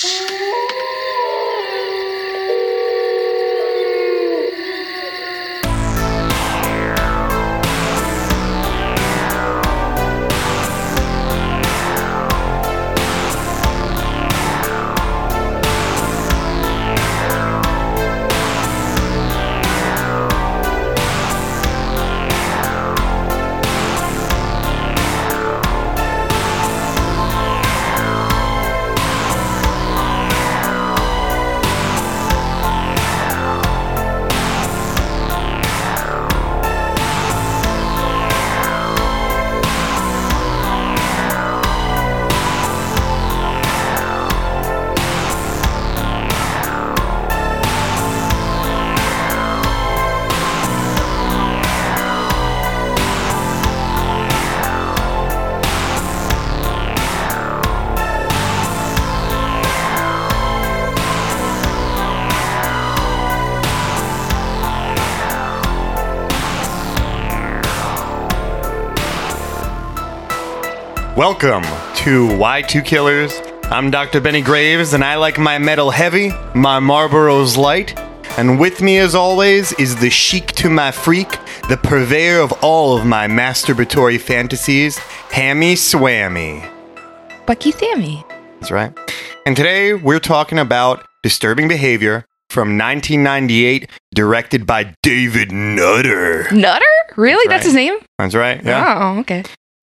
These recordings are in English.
Welcome to Y2 Killers. I'm Dr. Benny Graves, and I like my metal heavy, my Marlboros light. And with me, as always, is the chic to my freak, the purveyor of all of my masturbatory fantasies, Hammy Swammy. Bucky Sammy. That's right. And today, we're talking about Disturbing Behavior from 1998, directed by David Nutter. Nutter? Really? That's right. his name? That's right, yeah. Oh, okay.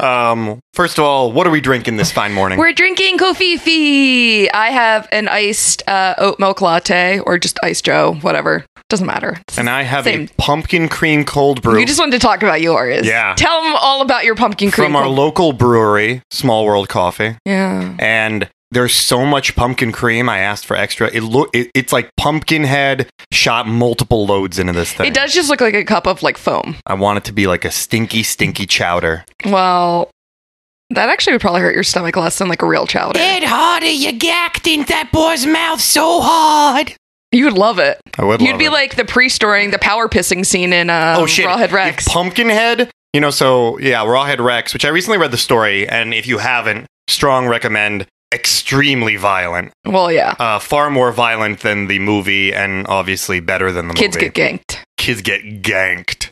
First of all, what are we drinking this fine morning? We're drinking Kofifi. I have an iced oat milk latte or just iced Joe, whatever. Doesn't matter. And I have Same. a pumpkin cream cold brew. You just wanted to talk about yours. Yeah. Tell them all about your pumpkin cream. from our local brewery, Small World Coffee. Yeah. And there's so much pumpkin cream, I asked for extra. It's like Pumpkinhead shot multiple loads into this thing. It does just look like a cup of like foam. I want it to be like a stinky, stinky chowder. Well, that actually would probably hurt your stomach less than like a real chowder. Ed Hardy, you gacked in that boy's mouth so hard. You would love it. I would You'd love be it. like the priest during the power pissing scene in Oh shit! Rawhead Rex. If Pumpkinhead, Rawhead Rex, which I recently read the story, and if you haven't, strong recommend. Extremely violent. Well, yeah. Far more violent than the movie, and obviously better than the Kids movie. get ganked. Kids get ganked.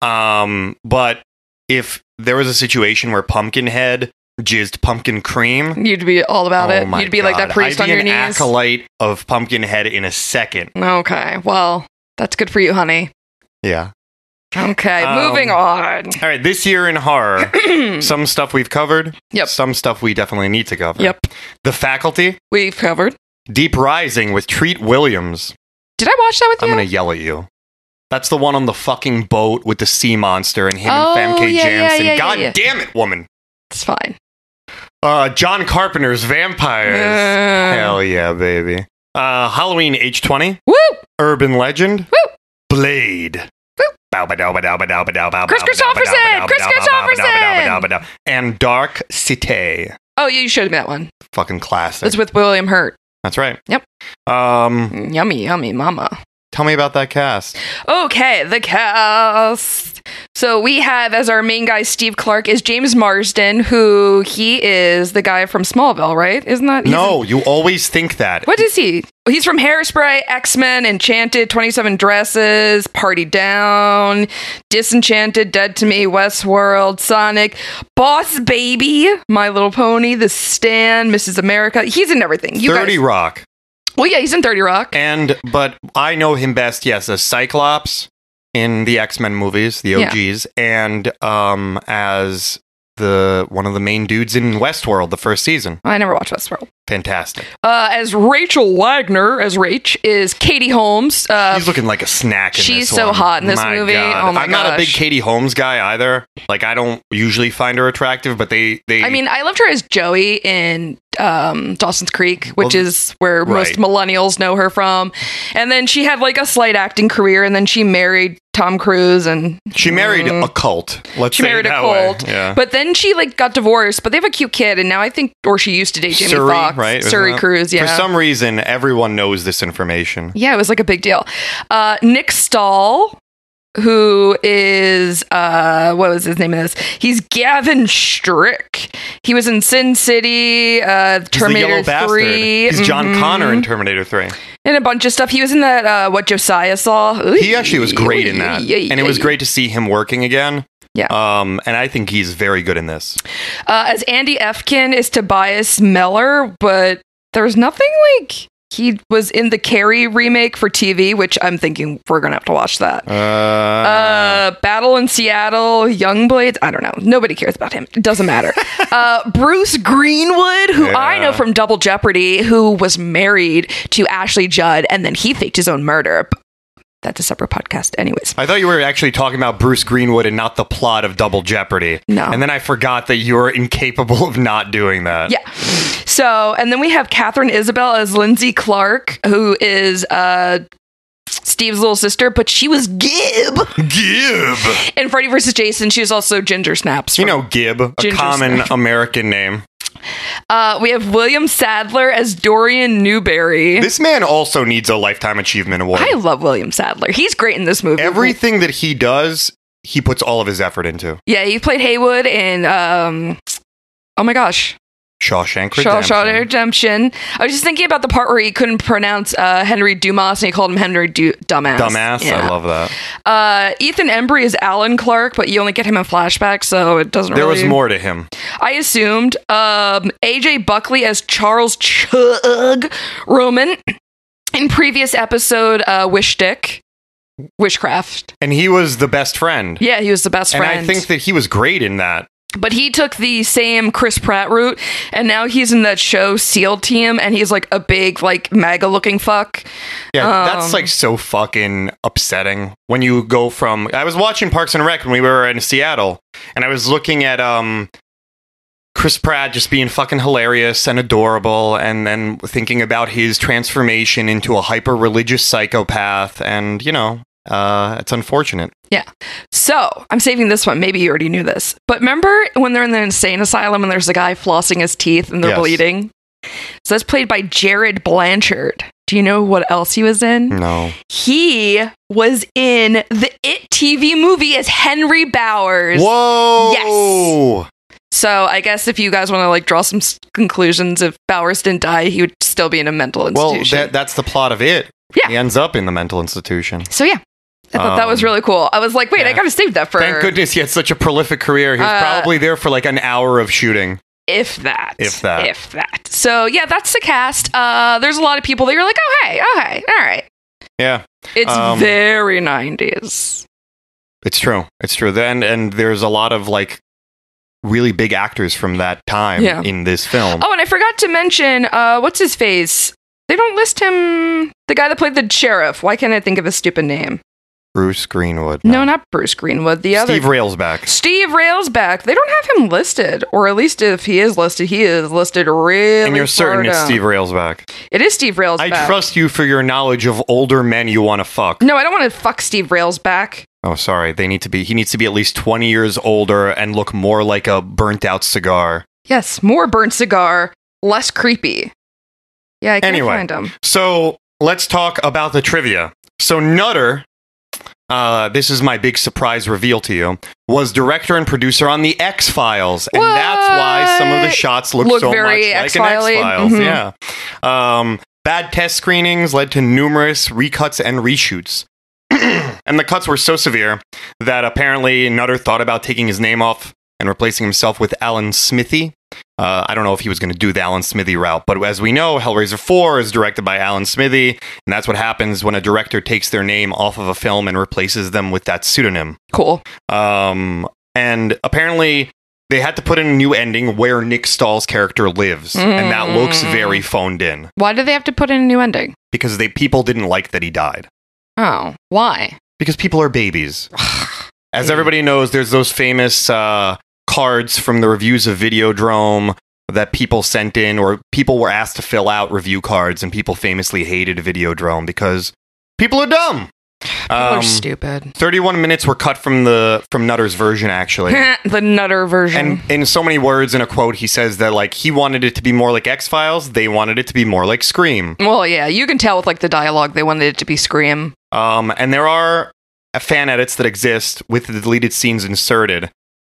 But if there was a situation where Pumpkinhead jizzed pumpkin cream, You'd be all about oh it. my You'd be like that God, priest I'd on be your an knees. acolyte of Pumpkinhead in a second. Okay, well, that's good for you, honey. Yeah. Okay, moving on. All right, this year in horror, some stuff we've covered. Yep. Some stuff we definitely need to cover. Yep. The Faculty, We've covered. Deep Rising with Treat Williams. Did I watch that with I'm you? going to yell at you. That's the one on the fucking boat with the sea monster and him Oh, and Famke yeah, Janssen. yeah, God yeah. damn it, woman. It's fine. John Carpenter's Vampires. Hell yeah, baby. Halloween H20. Woo! Urban Legend. Woo! Blade. Woo! Chris Christopherson! And Dark City. Oh, you showed me that one. Fucking classic. It's with William Hurt. That's right. Yep. Yummy, yummy, mama. Tell me about that cast. Okay, the cast. So we have as our main guy, Steve Clark, is James Marsden, who he is the guy from Smallville, right? Isn't that? No, you always think that. What is he? He's from Hairspray, X-Men, Enchanted, 27 Dresses, Party Down, Disenchanted, Dead to Me, Westworld, Sonic, Boss Baby, My Little Pony, The Stand, Mrs. America. He's in everything. 30 Rock. Well, yeah, he's in 30 Rock. But I know him best, yes, as Cyclops in the X-Men movies, the OGs, and as one of the main dudes in Westworld, the first season. I never watched Westworld. Fantastic. As Rachel Wagner, as Rach, is Katie Holmes. She's looking like a snack in She's this so one. hot in this My movie. God. Oh my I'm not a big gosh. Katie Holmes guy either. Like, I don't usually find her attractive, but they I mean, I loved her as Joey in Dawson's Creek, which is where most millennials know her from. And then she had like a slight acting career, and then she married Tom Cruise, and she married a cult. She married a cult. Yeah. But then she like got divorced, but they have a cute kid, and now I think, or she used to date Jamie Surrey, Foxx. right? Surrey Cruise, yeah. For some reason, everyone knows this information. Yeah, it was like a big deal. Nick Stahl, who is what was his name in this? He's Gavin Strick. He was in Sin City, He's the Terminator yellow bastard. 3. He's John Connor in Terminator 3. And a bunch of stuff. He was in that, What Josiah Saw. He actually was great in that. And it was great to see him working again. Yeah. And I think he's very good in this. As Andy Efkin is Tobias Meller, but there's nothing like... He was in the Carrie remake for TV, which I'm thinking we're going to have to watch that. Battle in Seattle, Youngblades. I don't know. Nobody cares about him. It doesn't matter. Bruce Greenwood, who I know from Double Jeopardy, who was married to Ashley Judd, and then he faked his own murder. That's a separate podcast. Anyways. I thought you were actually talking about Bruce Greenwood and not the plot of Double Jeopardy. No. And then I forgot that you were incapable of not doing that. Yeah. So, and then we have Catherine Isabel as Lindsay Clark, who is Steve's little sister, but she was Gib. Gib. In Freddy vs. Jason, she was also Ginger Snaps. You know Gib, a Ginger common Snap. American name. We have William Sadler as Dorian Newberry. This man also needs a Lifetime Achievement Award. I love William Sadler. He's great in this movie. Everything that he does, he puts all of his effort into. Yeah, he played Haywood in, oh my gosh. Shawshank Redemption. Shawshank Redemption. I was just thinking about the part where he couldn't pronounce Henry Dumas and he called him Henry Dumbass. Dumbass, Yeah. I love that. Ethan Embry is Alan Clark, but you only get him in flashbacks, so it doesn't There really... was more to him. I assumed. AJ Buckley as Charles Chug Roman. In previous episode, Wishcraft. And he was the best friend. Yeah, he was the best friend. And I think that he was great in that. But he took the same Chris Pratt route, and now he's in that show SEAL Team, and he's like a big, like, MAGA-looking fuck. Yeah, that's like so fucking upsetting. When you go from... I was watching Parks and Rec when we were in Seattle, and I was looking at Chris Pratt just being fucking hilarious and adorable, and then thinking about his transformation into a hyper-religious psychopath, and, you know... it's unfortunate. Yeah. So, I'm saving this one. Maybe you already knew this. But remember when they're in the insane asylum and there's a guy flossing his teeth and they're Yes. bleeding? So that's played by Jared Blanchard. Do you know what else he was in? No. He was in the It TV movie as Henry Bowers. Whoa! Yes. So I guess if you guys want to like draw some conclusions, if Bowers didn't die, he would still be in a mental institution. Well, that's the plot of it. Yeah. He ends up in the mental institution. So yeah, I thought that was really cool. I was like, wait, I gotta save that for... Thank goodness he had such a prolific career. He was probably there for like an hour of shooting. If that. If that. If that. So yeah, that's the cast. There's a lot of people that you're like, oh hey, all right. Yeah. It's very 90s. It's true. It's true. And there's a lot of like really big actors from that time in this film. Oh, and I forgot to mention, what's his face? They don't list him, the guy that played the sheriff. Why can't I think of his stupid name? Bruce Greenwood. No, not Bruce Greenwood. The other... Steve Railsback. Steve Railsback. They don't have him listed. Or at least if he is listed really And you're certain it's down. Steve Railsback. It is Steve Railsback. I trust you for your knowledge of older men you want to fuck. No, I don't want to fuck Steve Railsback. Oh, sorry. He needs to be at least 20 years older and look more like a burnt out cigar. Yes, more burnt cigar, less creepy. Yeah, I can't find him. So let's talk about the trivia. So Nutter, this is my big surprise reveal to you, was director and producer on The X-Files. And that's why some of the shots look so very much like an X-Files-y. X-Files. Mm-hmm. Yeah. Bad test screenings led to numerous recuts and reshoots. And the cuts were so severe that apparently Nutter thought about taking his name off and replacing himself with Alan Smithy. I don't know if he was going to do the Alan Smithy route, but as we know, Hellraiser 4 is directed by Alan Smithy, and that's what happens when a director takes their name off of a film and replaces them with that pseudonym. Cool. And apparently they had to put in a new ending where Nick Stahl's character lives, and that looks very phoned in. Why did they have to put in a new ending? Because people didn't like that he died. Oh, why? Because people are babies. As everybody knows, there's those famous cards from the reviews of Videodrome that people sent in, or people were asked to fill out review cards, and people famously hated Videodrome because people are dumb. People are stupid. 31 minutes were cut from Nutter's version, actually. The Nutter version. And in so many words, in a quote, he says that like he wanted it to be more like X-Files, they wanted it to be more like Scream. Well, yeah, you can tell with like the dialogue they wanted it to be Scream. And there are fan edits that exist with the deleted scenes inserted.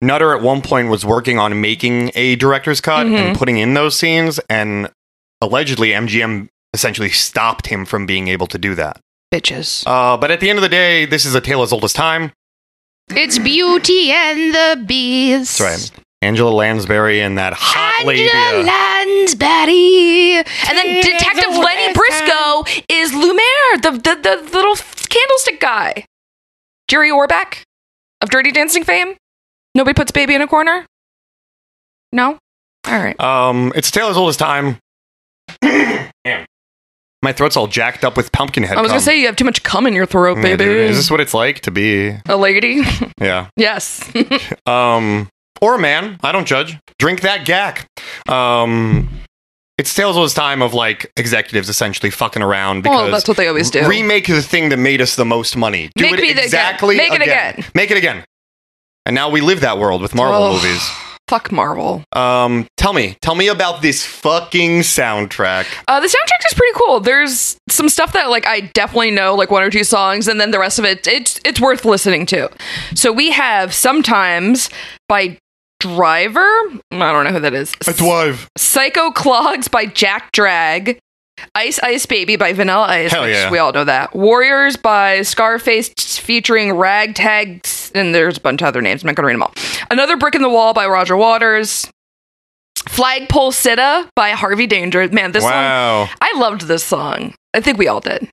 Nutter at one point was working on making a director's cut and putting in those scenes, and allegedly MGM essentially stopped him from being able to do that. Bitches. But at the end of the day, this is a tale as old as time. It's Beauty and the Beast. That's right. Angela Lansbury and that hot lady. Angela Lansbury. And then Detective Lenny Briscoe is Lumiere, the little candlestick guy. Jerry Orbach of Dirty Dancing fame. Nobody puts baby in a corner? No? All right. It's a tale as old as time. Damn. My throat's all jacked up with Pumpkinhead. I was going to say, you have too much cum in your throat, Yeah, baby. dude. Is this what it's like to be a lady? Yeah. Yes. Or a man. I don't judge. Drink that gack. It's tales as old as time of like executives essentially fucking around because that's what they always do. Remake the thing that made us the most money. Do Make it me the exactly again. Make it again. Make it again. And now we live that world with Marvel movies. Fuck Marvel. Tell me about this fucking soundtrack. The soundtrack is pretty cool. There's some stuff that like I definitely know, like one or two songs, and then the rest of it, it's worth listening to. So we have Sometimes by Driver. I don't know who that is. It's Wive. Psycho Clogs by Jack Drag. Ice Ice Baby by Vanilla Ice. Hell yeah. We all know that. Warriors by Scarface featuring Ragtag, and there's a bunch of other names. I'm not going to read them all. Another Brick in the Wall by Roger Waters. Flagpole Sitta by Harvey Danger. Man, this song, I loved this song. I think we all did.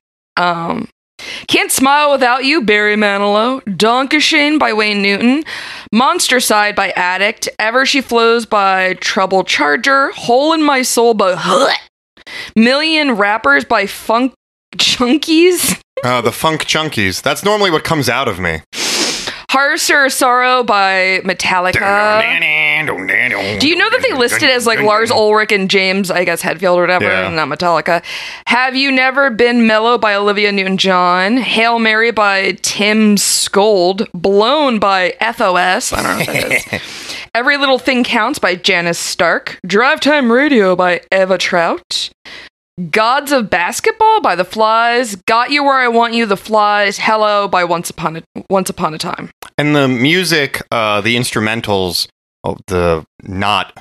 Can't Smile Without You, Barry Manilow. Donkashane by Wayne Newton. Monster Side by Addict. Ever She Flows by Trouble Charger. Hole in My Soul by Million Rappers by Funk Junkies. The Funk Junkies. That's normally what comes out of me. Harsher Sorrow by Metallica. Do you know that they listed as like Lars Ulrich and James, I guess, Hetfield or whatever, Yeah. not Metallica. Have You Never Been Mellow by Olivia Newton-John. Hail Mary by Tim Scold. Blown by FOS. I don't know what that is. Every Little Thing Counts by Janice Stark. Drive Time Radio by Eva Trout. Gods of Basketball by The Flies. Got You Where I Want You, The Flies. Hello by Once Upon a Time. And the music, the instrumentals, the not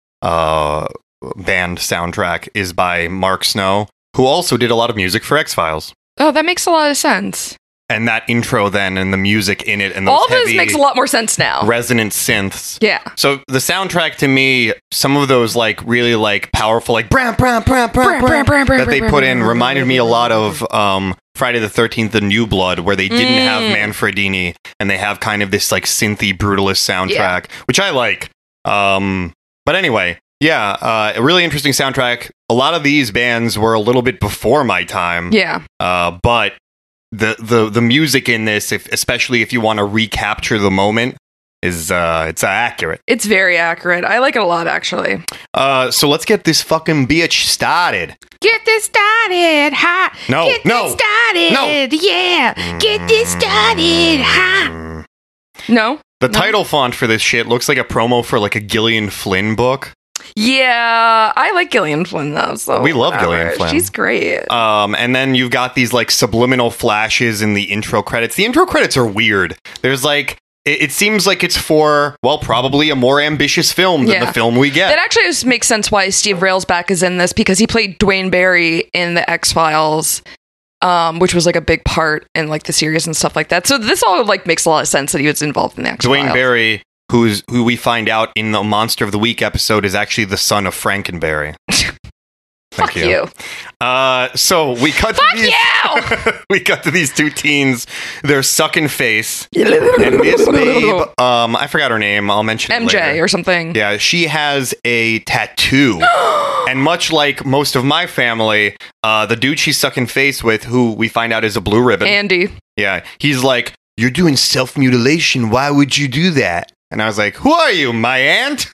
band soundtrack is by Mark Snow, who also did a lot of music for X-Files. Oh, that makes a lot of sense. And that intro then and the music in it and those All this heavy makes a lot more sense now. resonant synths. Yeah. So the soundtrack to me, some of those like really like powerful like that they put in reminded me a lot of Friday the 13th, The New Blood, where they didn't have Manfredini and they have kind of this like synthy brutalist soundtrack, which I like. But anyway, a really interesting soundtrack. A lot of these bands were a little bit before my time. Yeah. But the music in this, especially if you want to recapture the moment, is it's accurate. It's very accurate. I like it a lot, actually. So let's get this fucking bitch started. Get this started, ha! No, Get no, this started, no. yeah! Get this started, ha! No? The title font for this shit looks like a promo for like a Gillian Flynn book. Yeah, I like Gillian Flynn, though. So We love whatever. Gillian Flynn. She's great. And then you've got these like subliminal flashes in the intro credits. The intro credits are weird. There's like, it seems like it's for, well, probably a more ambitious film than the film we get. That actually just makes sense why Steve Railsback is in this, because he played Dwayne Barry in the X-Files, which was like a big part in like the series and stuff like that. So this all like makes a lot of sense that he was involved in the X-Files. Dwayne Barry, who we find out in the Monster of the Week episode, is actually the son of Frankenberry. Fuck you. So we cut to these, we cut to these two teens. They're sucking face, and this babe, I forgot her name. I'll mention it MJ later. or something. Yeah, she has a tattoo, and much like most of my family, the dude she's sucking face with, who we find out is a blue ribbon, Andy. Yeah, he's like, "You're doing self-mutilation. Why would you do that?" And I was like, "Who are you, my aunt?"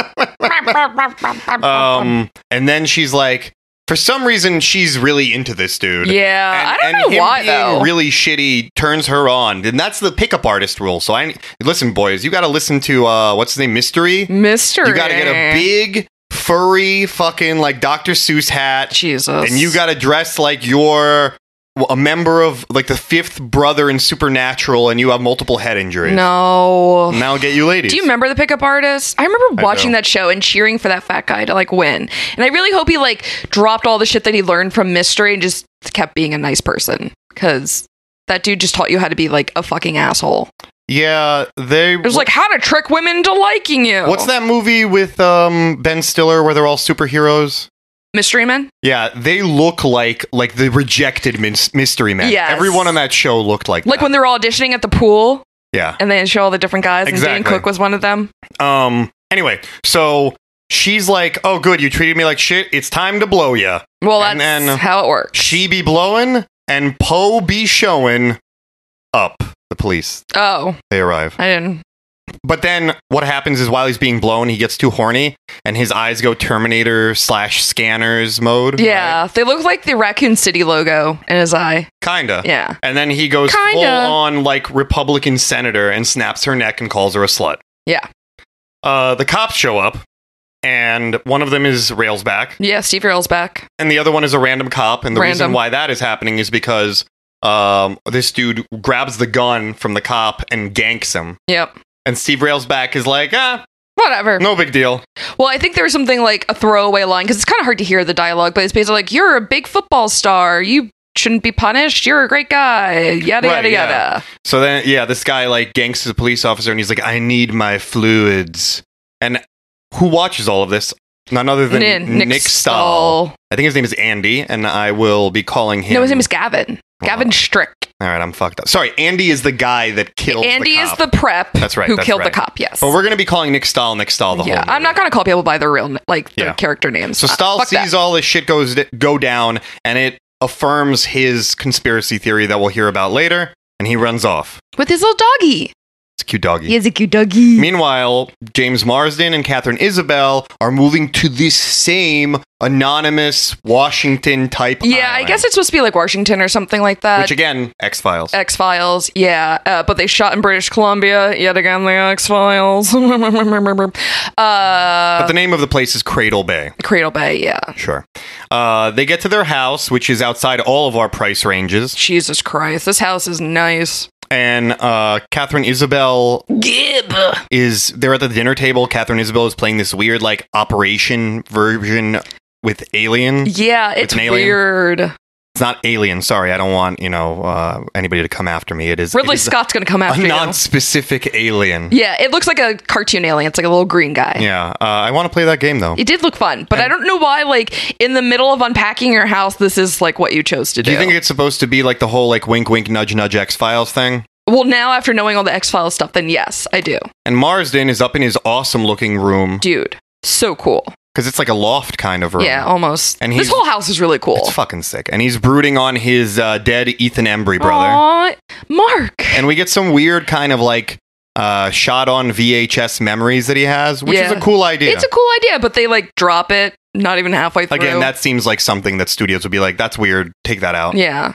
And then she's like, for some reason, she's really into this dude. Yeah, I don't know him why, being though. really shitty turns her on, and that's the pickup artist rule. So listen, boys, you got to listen to what's his name, Mystery. Mystery. You got to get a big furry fucking like Dr. Seuss hat. Jesus. And you got to dress like you're a member of like the fifth brother in Supernatural and you have multiple head injuries. No. And that'll get you ladies. Do you remember the Pickup Artist? I remember watching do. that show and cheering for that fat guy to like win. And I really hope he like dropped all the shit that he learned from Mystery and just kept being a nice person. Because that dude just taught you how to be like a fucking asshole. Yeah, It was like how to trick women into liking you. What's that movie with Ben Stiller where they're all superheroes? Mystery Men? Yeah, they look like the rejected Mystery Men. Yes. Everyone on that show looked like Like that. when they were auditioning at the pool Yeah. and they show all the different guys Exactly. and Dane Cook was one of them. Anyway, so she's like, oh, good, you treated me like shit. It's time to blow ya. Well, And that's then how it works. She be blowing and Poe be showing up. The police. Oh, They arrive. I didn't. But then what happens is while he's being blown, he gets too horny and his eyes go Terminator/scanners mode. Yeah, right? they look like the Raccoon City logo in his eye. Kinda. Yeah. And then he goes Kinda. full on like Republican senator and snaps her neck and calls her a slut. Yeah. The cops show up and one of them is Railsback Yeah, Steve Earle's back. and the other one is a random cop. And the reason Random. why that is happening is because this dude grabs the gun from the cop and ganks him. Yep. And Steve Railsback is like, Whatever. no big deal. Well, I think there was something like a throwaway line because it's kind of hard to hear the dialogue, but it's basically like, you're a big football star. You shouldn't be punished. You're a great guy. Yada, Right, yada, yeah. yada. So then, yeah, this guy like ganks his police officer and he's like, I need my fluids. And who watches all of this? None other than Nick Stahl. I think his name is Andy, and I will be calling him. No, his name is Gavin. Gavin Strick. All right, I'm fucked up. Sorry, Andy is the guy that killed Andy the is cop. the prep That's right, who that's killed right. the cop, yes. But we're going to be calling Nick Stahl the whole yeah, movie. I'm not going to call people by their real, like, their Yeah. character names. So Stahl Fuck sees that. all this shit go down, and it affirms his conspiracy theory that we'll hear about later, and he runs off. With his little doggy. It's a cute doggy. He has a cute doggy. Meanwhile, James Marsden and Catherine Isabel are moving to this same anonymous Washington type Yeah, I island, guess it's supposed to be like Washington or something like that. which again, X-Files. X-Files, yeah. But they shot in British Columbia. Yet again, the X-Files. But the name of the place is Cradle Bay. Cradle Bay, yeah. Sure. They get to their house, which is outside all of our price ranges. Jesus Christ, this house is nice. And Catherine Isabel Gib. they're at the dinner table. Catherine Isabel is playing this weird, like, Operation version with Alien. Yeah, it's an alien. weird. It's not Alien, sorry. I don't want, anybody to come after me. Ridley Scott's gonna come after a you. non-specific alien. Yeah, it looks like a cartoon alien. It's like a little green guy. Yeah, I want to play that game, though. It did look fun, but I don't know why, like, in the middle of unpacking your house, this is, like, what you chose to do. Do you think it's supposed to be like the whole, like, wink, wink, nudge, nudge X-Files thing? Well, now, after knowing all the X-Files stuff, then yes, I do. And Marsden is up in his awesome-looking room, Dude, so cool. because it's like a loft kind of room. Yeah, almost. And this he's- whole house is really cool. It's fucking sick. And he's brooding on his dead Ethan Embry brother. Aw, Mark. And we get some weird kind of, like, shot on VHS memories that he has, which is Yeah. a cool idea. It's a cool idea, but they, like, drop it not even halfway through. Again, that seems like something that studios would be like, that's weird, take that out. Yeah.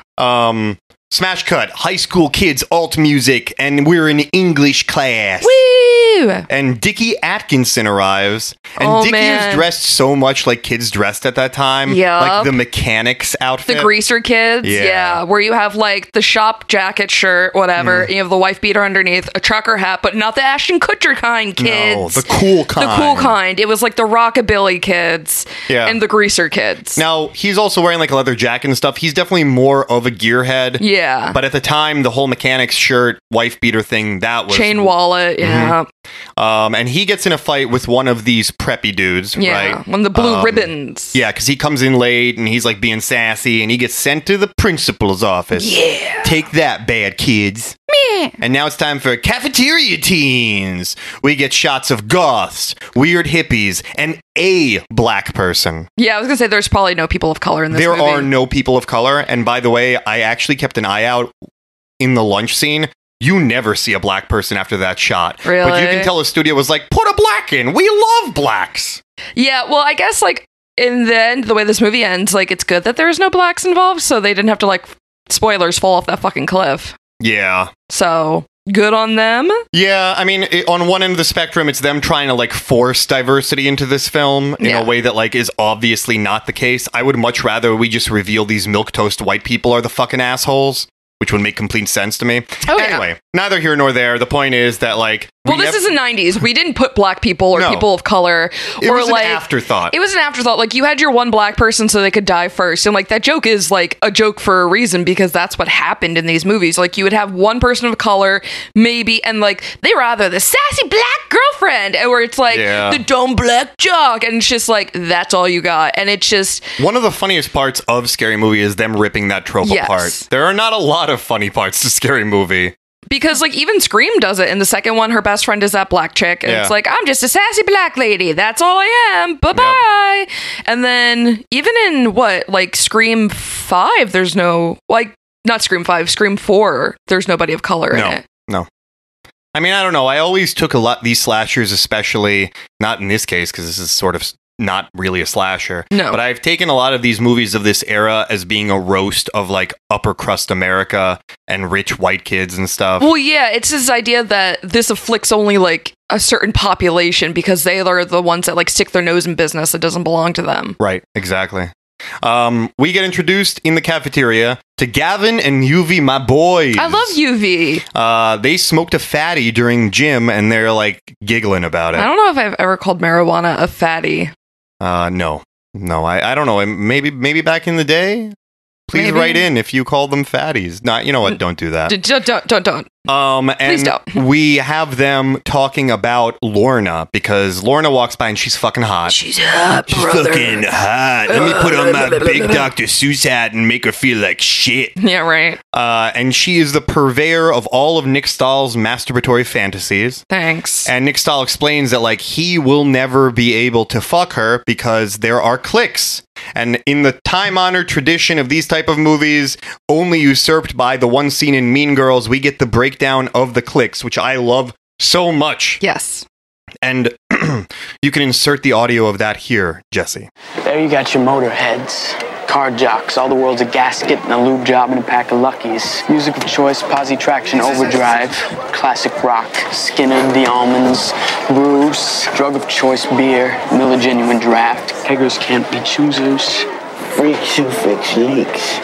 Smash cut, high school kids alt music, and we're in English class. Woo! And Dickie Atkinson arrives, and Oh, Dickie man. is dressed so much like kids dressed at that time. Yup. Like the mechanics The outfit. greaser kids, Yeah. where you have like the shop jacket shirt, whatever. Mm. You have the wife beater underneath, a trucker hat, but not the Ashton Kutcher kind, kids. No, the cool kind. The cool kind. It was like the rockabilly kids Yeah. and the greaser kids. Now, he's also wearing like a leather jacket and stuff. He's definitely more of a gearhead. Yeah. But at the time, the whole mechanics shirt, wife beater thing, that was... Chain wallet, yeah. And he gets in a fight with one of these preppy dudes, Yeah. right? One of the blue ribbons. Yeah, because he comes in late and he's like being sassy and he gets sent to the principal's office. Yeah. Take that, bad kids. And now it's time for Cafeteria Teens. We get shots of goths, weird hippies, and a black person. Yeah, I was gonna say there's probably no people of color in this There movie. are no people of color. And by the way, I actually kept an eye out in the lunch scene. You never see a black person after that shot. But you Really? can tell the studio was like, put a black in. We love blacks. Yeah, well, I guess like in the end, the way this movie ends, like it's good that there's no blacks involved, so they didn't have to like spoilers fall off that fucking cliff. Yeah. So Good on them. Yeah, I mean, on one end of the spectrum, it's them trying to like force diversity into this film in a way that like is obviously not the case. I would much rather we just reveal these milquetoast white people are the fucking assholes, which would make complete sense to me. Anyway, neither here nor there. The point is that like, this is the 90s. We didn't put black people or people of color. It was like, an afterthought. It was an afterthought. Like, you had your one black person so they could die first. And, like, that joke is, like, a joke for a reason because that's what happened in these movies. Like, you would have one person of color, maybe, and, like, they were either the sassy black girlfriend or it's, like, the dumb black jock. And it's just, like, that's all you got. And it's just... One of the funniest parts of Scary Movie is them ripping that trope apart. There are not a lot of funny parts to Scary Movie. Because, like, even Scream does it. In the second one, her best friend is that black chick. And it's like, I'm just a sassy black lady. That's all I am. Bye-bye. Yep. And then, even in, Scream 5, there's no... Like, not Scream 5, Scream 4, there's nobody of color in it. No. I mean, I don't know. I always took these slashers, especially... Not in this case, because this is sort of... not really a slasher. No. But I've taken a lot of these movies of this era as being a roast of like upper crust America and rich white kids and stuff. Well, yeah, it's this idea that this afflicts only like a certain population because they are the ones that like stick their nose in business that doesn't belong to them. Right, exactly. We get introduced in the cafeteria to Gavin and UV, my boys. I love UV. They smoked a fatty during gym and they're like giggling about it. I don't know if I've ever called marijuana a fatty. No, I don't know. Maybe back in the day. Please write in if you call them fatties. Not, you know what? Don't do that. Don't. And please don't. We have them talking about Lorna because Lorna walks by and she's fucking hot. She's hot, brother. Fucking hot. Let me put on my big Dr. Seuss hat and make her feel like shit. Yeah, right. And she is the purveyor of all of Nick Stahl's masturbatory fantasies. Thanks. And Nick Stahl explains that like he will never be able to fuck her because there are cliques. And in the time-honored tradition of these type of movies, only usurped by the one scene in Mean Girls, we get the breakdown of the cliques, which I love so much. Yes. And you can insert the audio of that here, Jesse. There you got your motorheads, car jocks, all the world's a gasket and a lube job and a pack of Luckies. Music of choice, Posi Traction Overdrive, classic rock, Skinner, The Almonds, Bruce, drug of choice beer, Miller Genuine Draft, keggers can't be choosers. Freaks who fix leaks.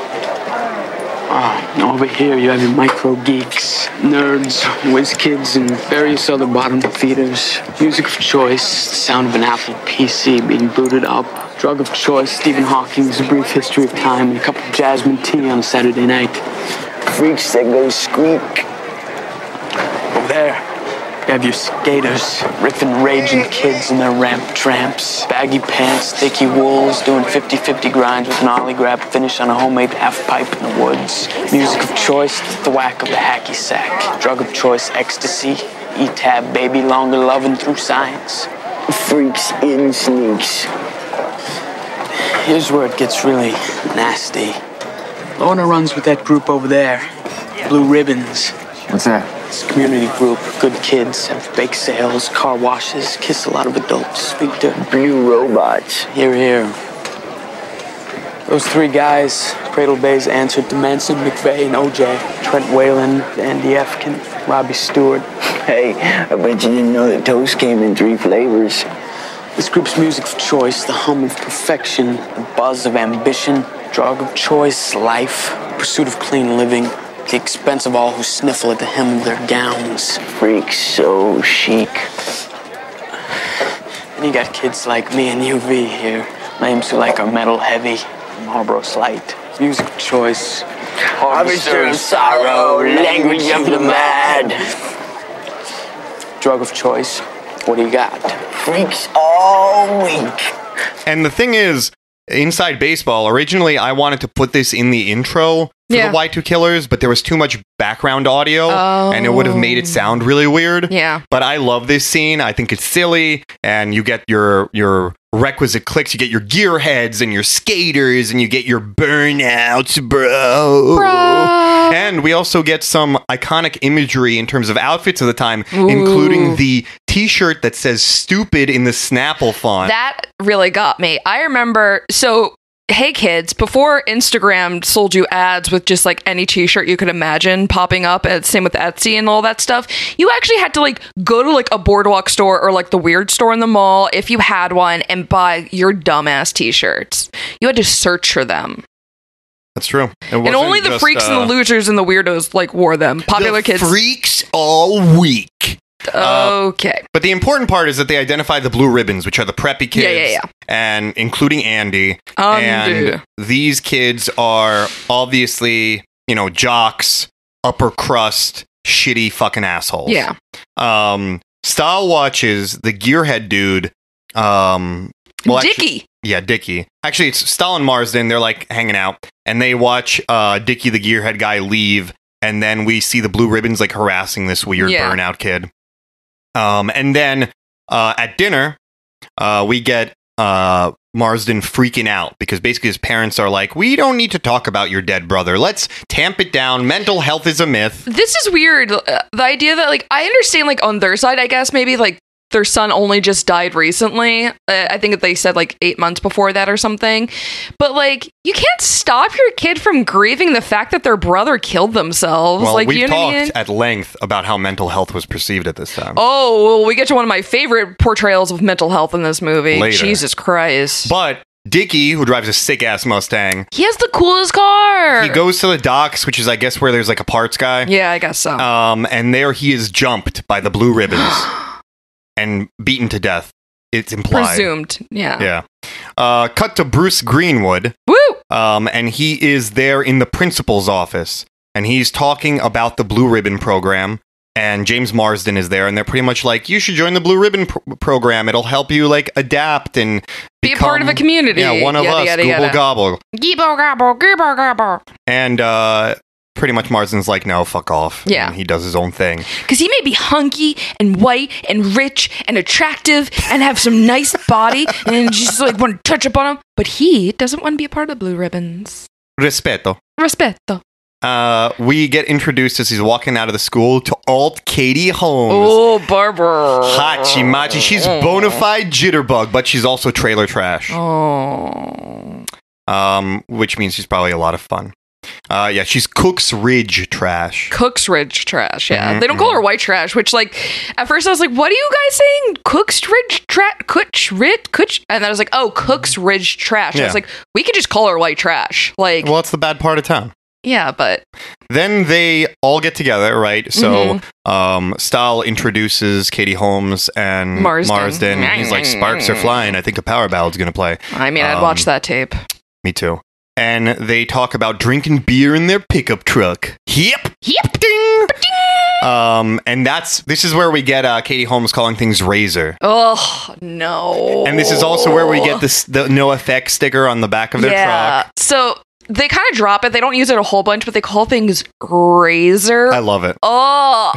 Over here you have your micro geeks, nerds, whiz kids, and various other bottom feeders. Music of choice, the sound of an Apple PC being booted up. Drug of choice, Stephen Hawking's A Brief History of Time, and a cup of jasmine tea on a Saturday night. Freaks that go squeak. Over there, you have your skaters, riffing raging kids and their ramp tramps. Baggy pants, thicky wools, doing 50-50 grinds with an ollie grab finish on a homemade half pipe in the woods. Music of choice, the thwack of the hacky sack. Drug of choice, ecstasy, E-tab, baby, longer loving through science. Freaks in sneaks. Here's where it gets really nasty. Lorna runs with that group over there, Blue Ribbons. What's that? It's a community group, good kids, have bake sales, car washes, kiss a lot of adults, speak to Blue robots. Here, here. Those three guys, Cradle Bay's answered to Manson, McVeigh, and OJ. Trent Whalen, Andy Efkin, Robbie Stewart. Hey, I bet you didn't know that toast came in 3 flavors. This group's music of choice, the hum of perfection, the buzz of ambition, drug of choice, life, pursuit of clean living, the expense of all who sniffle at the hem of their gowns. Freaks so chic. And you got kids like me and UV here, names who like our metal heavy, Marlboro Slight. Music of choice, harvester of sorrow, language of the mad. Drug of choice, what do you got? Freaks all week. And the thing is, Inside Baseball, originally I wanted to put this in the intro for the Y2 Killers, but there was too much background audio and it would have made it sound really weird. Yeah. But I love this scene. I think it's silly, and you get your requisite clicks. You get your gearheads and your skaters, and you get your burnouts, bro. And we also get some iconic imagery in terms of outfits of the time, including the t-shirt that says stupid in the Snapple font. That really got me. I remember, so hey kids, before Instagram sold you ads with just like any t-shirt you could imagine popping up, and same with Etsy and all that stuff, you actually had to like go to like a Boardwalk store or like the Weird store in the mall if you had one and buy your dumbass t-shirts. You had to search for them. That's true. And only the freaks and the losers and the weirdos like wore them. Popular kids. Freaks all week. Okay. But the important part is that they identify the blue ribbons, which are the preppy kids, and including Andy. And these kids are obviously, jocks, upper crust, shitty fucking assholes. Yeah. Stahl watches the gearhead dude. Dickie. Dickie. Actually, it's Stahl and Marsden. They're like hanging out, and they watch Dickie, the gearhead guy, leave. And then we see the blue ribbons like harassing this weird burnout kid. And then at dinner, we get Marsden freaking out because basically his parents are like, we don't need to talk about your dead brother. Let's tamp it down. Mental health is a myth. This is weird. The idea that like, I understand like on their side, I guess maybe like their son only just died recently. I think that they said like 8 months before that or something. But like, you can't stop your kid from grieving the fact that their brother killed themselves. Well, like, we've talked at length about how mental health was perceived at this time. Oh, well, we get to one of my favorite portrayals of mental health in this movie. Later. Jesus Christ. But Dickie, who drives a sick-ass Mustang, he has the coolest car. He goes to the docks, which is, I guess, where there's like a parts guy. Yeah, I guess so. And there he is jumped by the blue ribbons. And beaten to death. It's implied. Presumed, yeah. Yeah. Cut to Bruce Greenwood. Woo! And he is there in the principal's office. And he's talking about the Blue Ribbon program. And James Marsden is there. And they're pretty much like, you should join the Blue Ribbon program. It'll help you, like, adapt and be a part of a community. Yeah, one of us. Gooble gobble. Gibble gobble, gibble gobble. And, pretty much Marsden's like, no, fuck off. Yeah. And he does his own thing. Because he may be hunky and white and rich and attractive and have some nice body and just like want to touch upon him, but he doesn't want to be a part of Blue Ribbons. Respeto. We get introduced as he's walking out of the school to Alt Katie Holmes. Oh, Barbara. Hachi Machi. She's bona fide jitterbug, but she's also trailer trash. Oh. Which means she's probably a lot of fun. She's Cook's Ridge trash. Cook's Ridge trash, yeah. They don't call her white trash, which, like, at first I was like, what are you guys saying? Cook's Ridge trash? And then I was like, oh, Cook's Ridge trash. I was like, we could just call her white trash. Like, well, it's the bad part of town. Yeah, but... Then they all get together, right? So, Stahl introduces Katie Holmes and Marsden. He's like, sparks are flying. I think a power ballad's going to play. I mean, I'd watch that tape. Me too. And they talk about drinking beer in their pickup truck. Yep. Ding. And this is where we get Katie Holmes calling things Razor. Oh, no. And this is also where we get the no effect sticker on the back of their truck. So they kind of drop it. They don't use it a whole bunch, but they call things Razor. I love it. I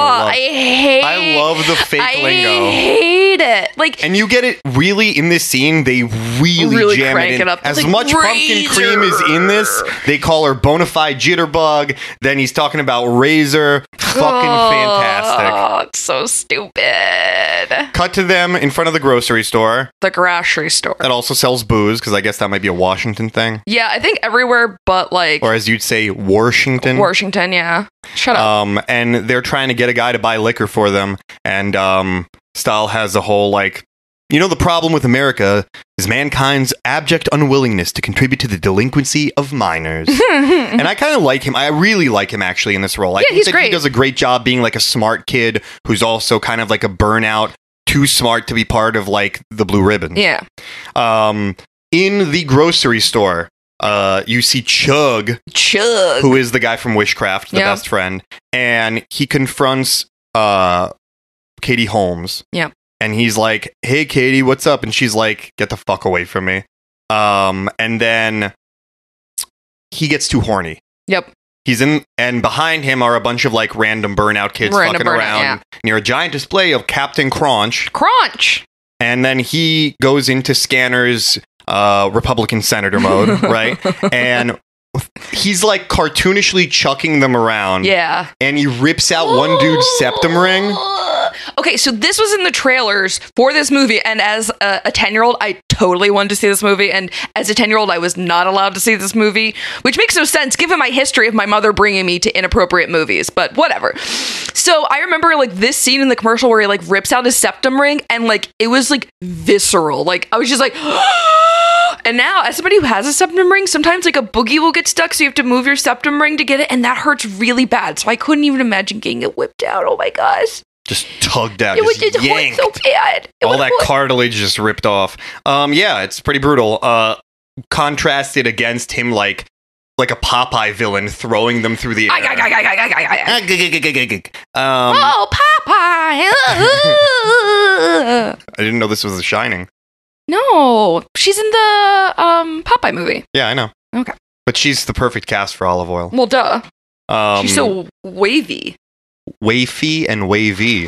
love the fake lingo. I hate it. Like, and you get it really in this scene. They really jam crank it in. it up. As like, much pumpkin cream is in this, they call her bonafide jitterbug. Then he's talking about Razor. Fucking fantastic. Oh, it's so stupid. Cut to them in front of the grocery store. The grocery store. That also sells booze, because I guess that might be a Washington thing. Yeah, I think everywhere but like... Or as you'd say, Washington. Washington, yeah. Shut up. And they're trying to get a guy to buy liquor for them. And Stahl has a whole, like... You know, the problem with America is mankind's abject unwillingness to contribute to the delinquency of minors. And I kind of like him. I really like him, actually, in this role. I think he's that great. He does a great job being, like, a smart kid who's also kind of like a burnout, too smart to be part of, like, the Blue Ribbons. Yeah. In the grocery store, you see Chug, who is the guy from Wishcraft, the best friend, and he confronts Katie Holmes. Yeah. And he's like, hey, Katie, what's up? And she's like, get the fuck away from me. And then he gets too horny. Yep. He's in, and behind him are a bunch of like random burnout kids fucking around near a giant display of Captain Crunch. And then he goes into Scanner's Republican senator mode, right? And he's like cartoonishly chucking them around. Yeah. And he rips out one dude's septum ring. Okay, so this was in the trailers for this movie, and as a 10-year-old, I totally wanted to see this movie, and as a 10-year-old, I was not allowed to see this movie, which makes no sense given my history of my mother bringing me to inappropriate movies, but whatever. So I remember, like, this scene in the commercial where he, like, rips out his septum ring, and, like, it was, like, visceral. Like, I was just like... And now, as somebody who has a septum ring, sometimes like a boogie will get stuck, so you have to move your septum ring to get it, and that hurts really bad. So I couldn't even imagine getting it whipped out. Oh my gosh. Just tugged out, It was just just yanked. so bad. All that cartilage just ripped off. Yeah, it's pretty brutal. Contrasted against him like a Popeye villain throwing them through the air. Oh, Popeye. I didn't know this was The Shining. No, she's in the Popeye movie. Yeah, I know. Okay. But she's the perfect cast for olive oil. Well, duh. She's so wavy. Wafy and wavy.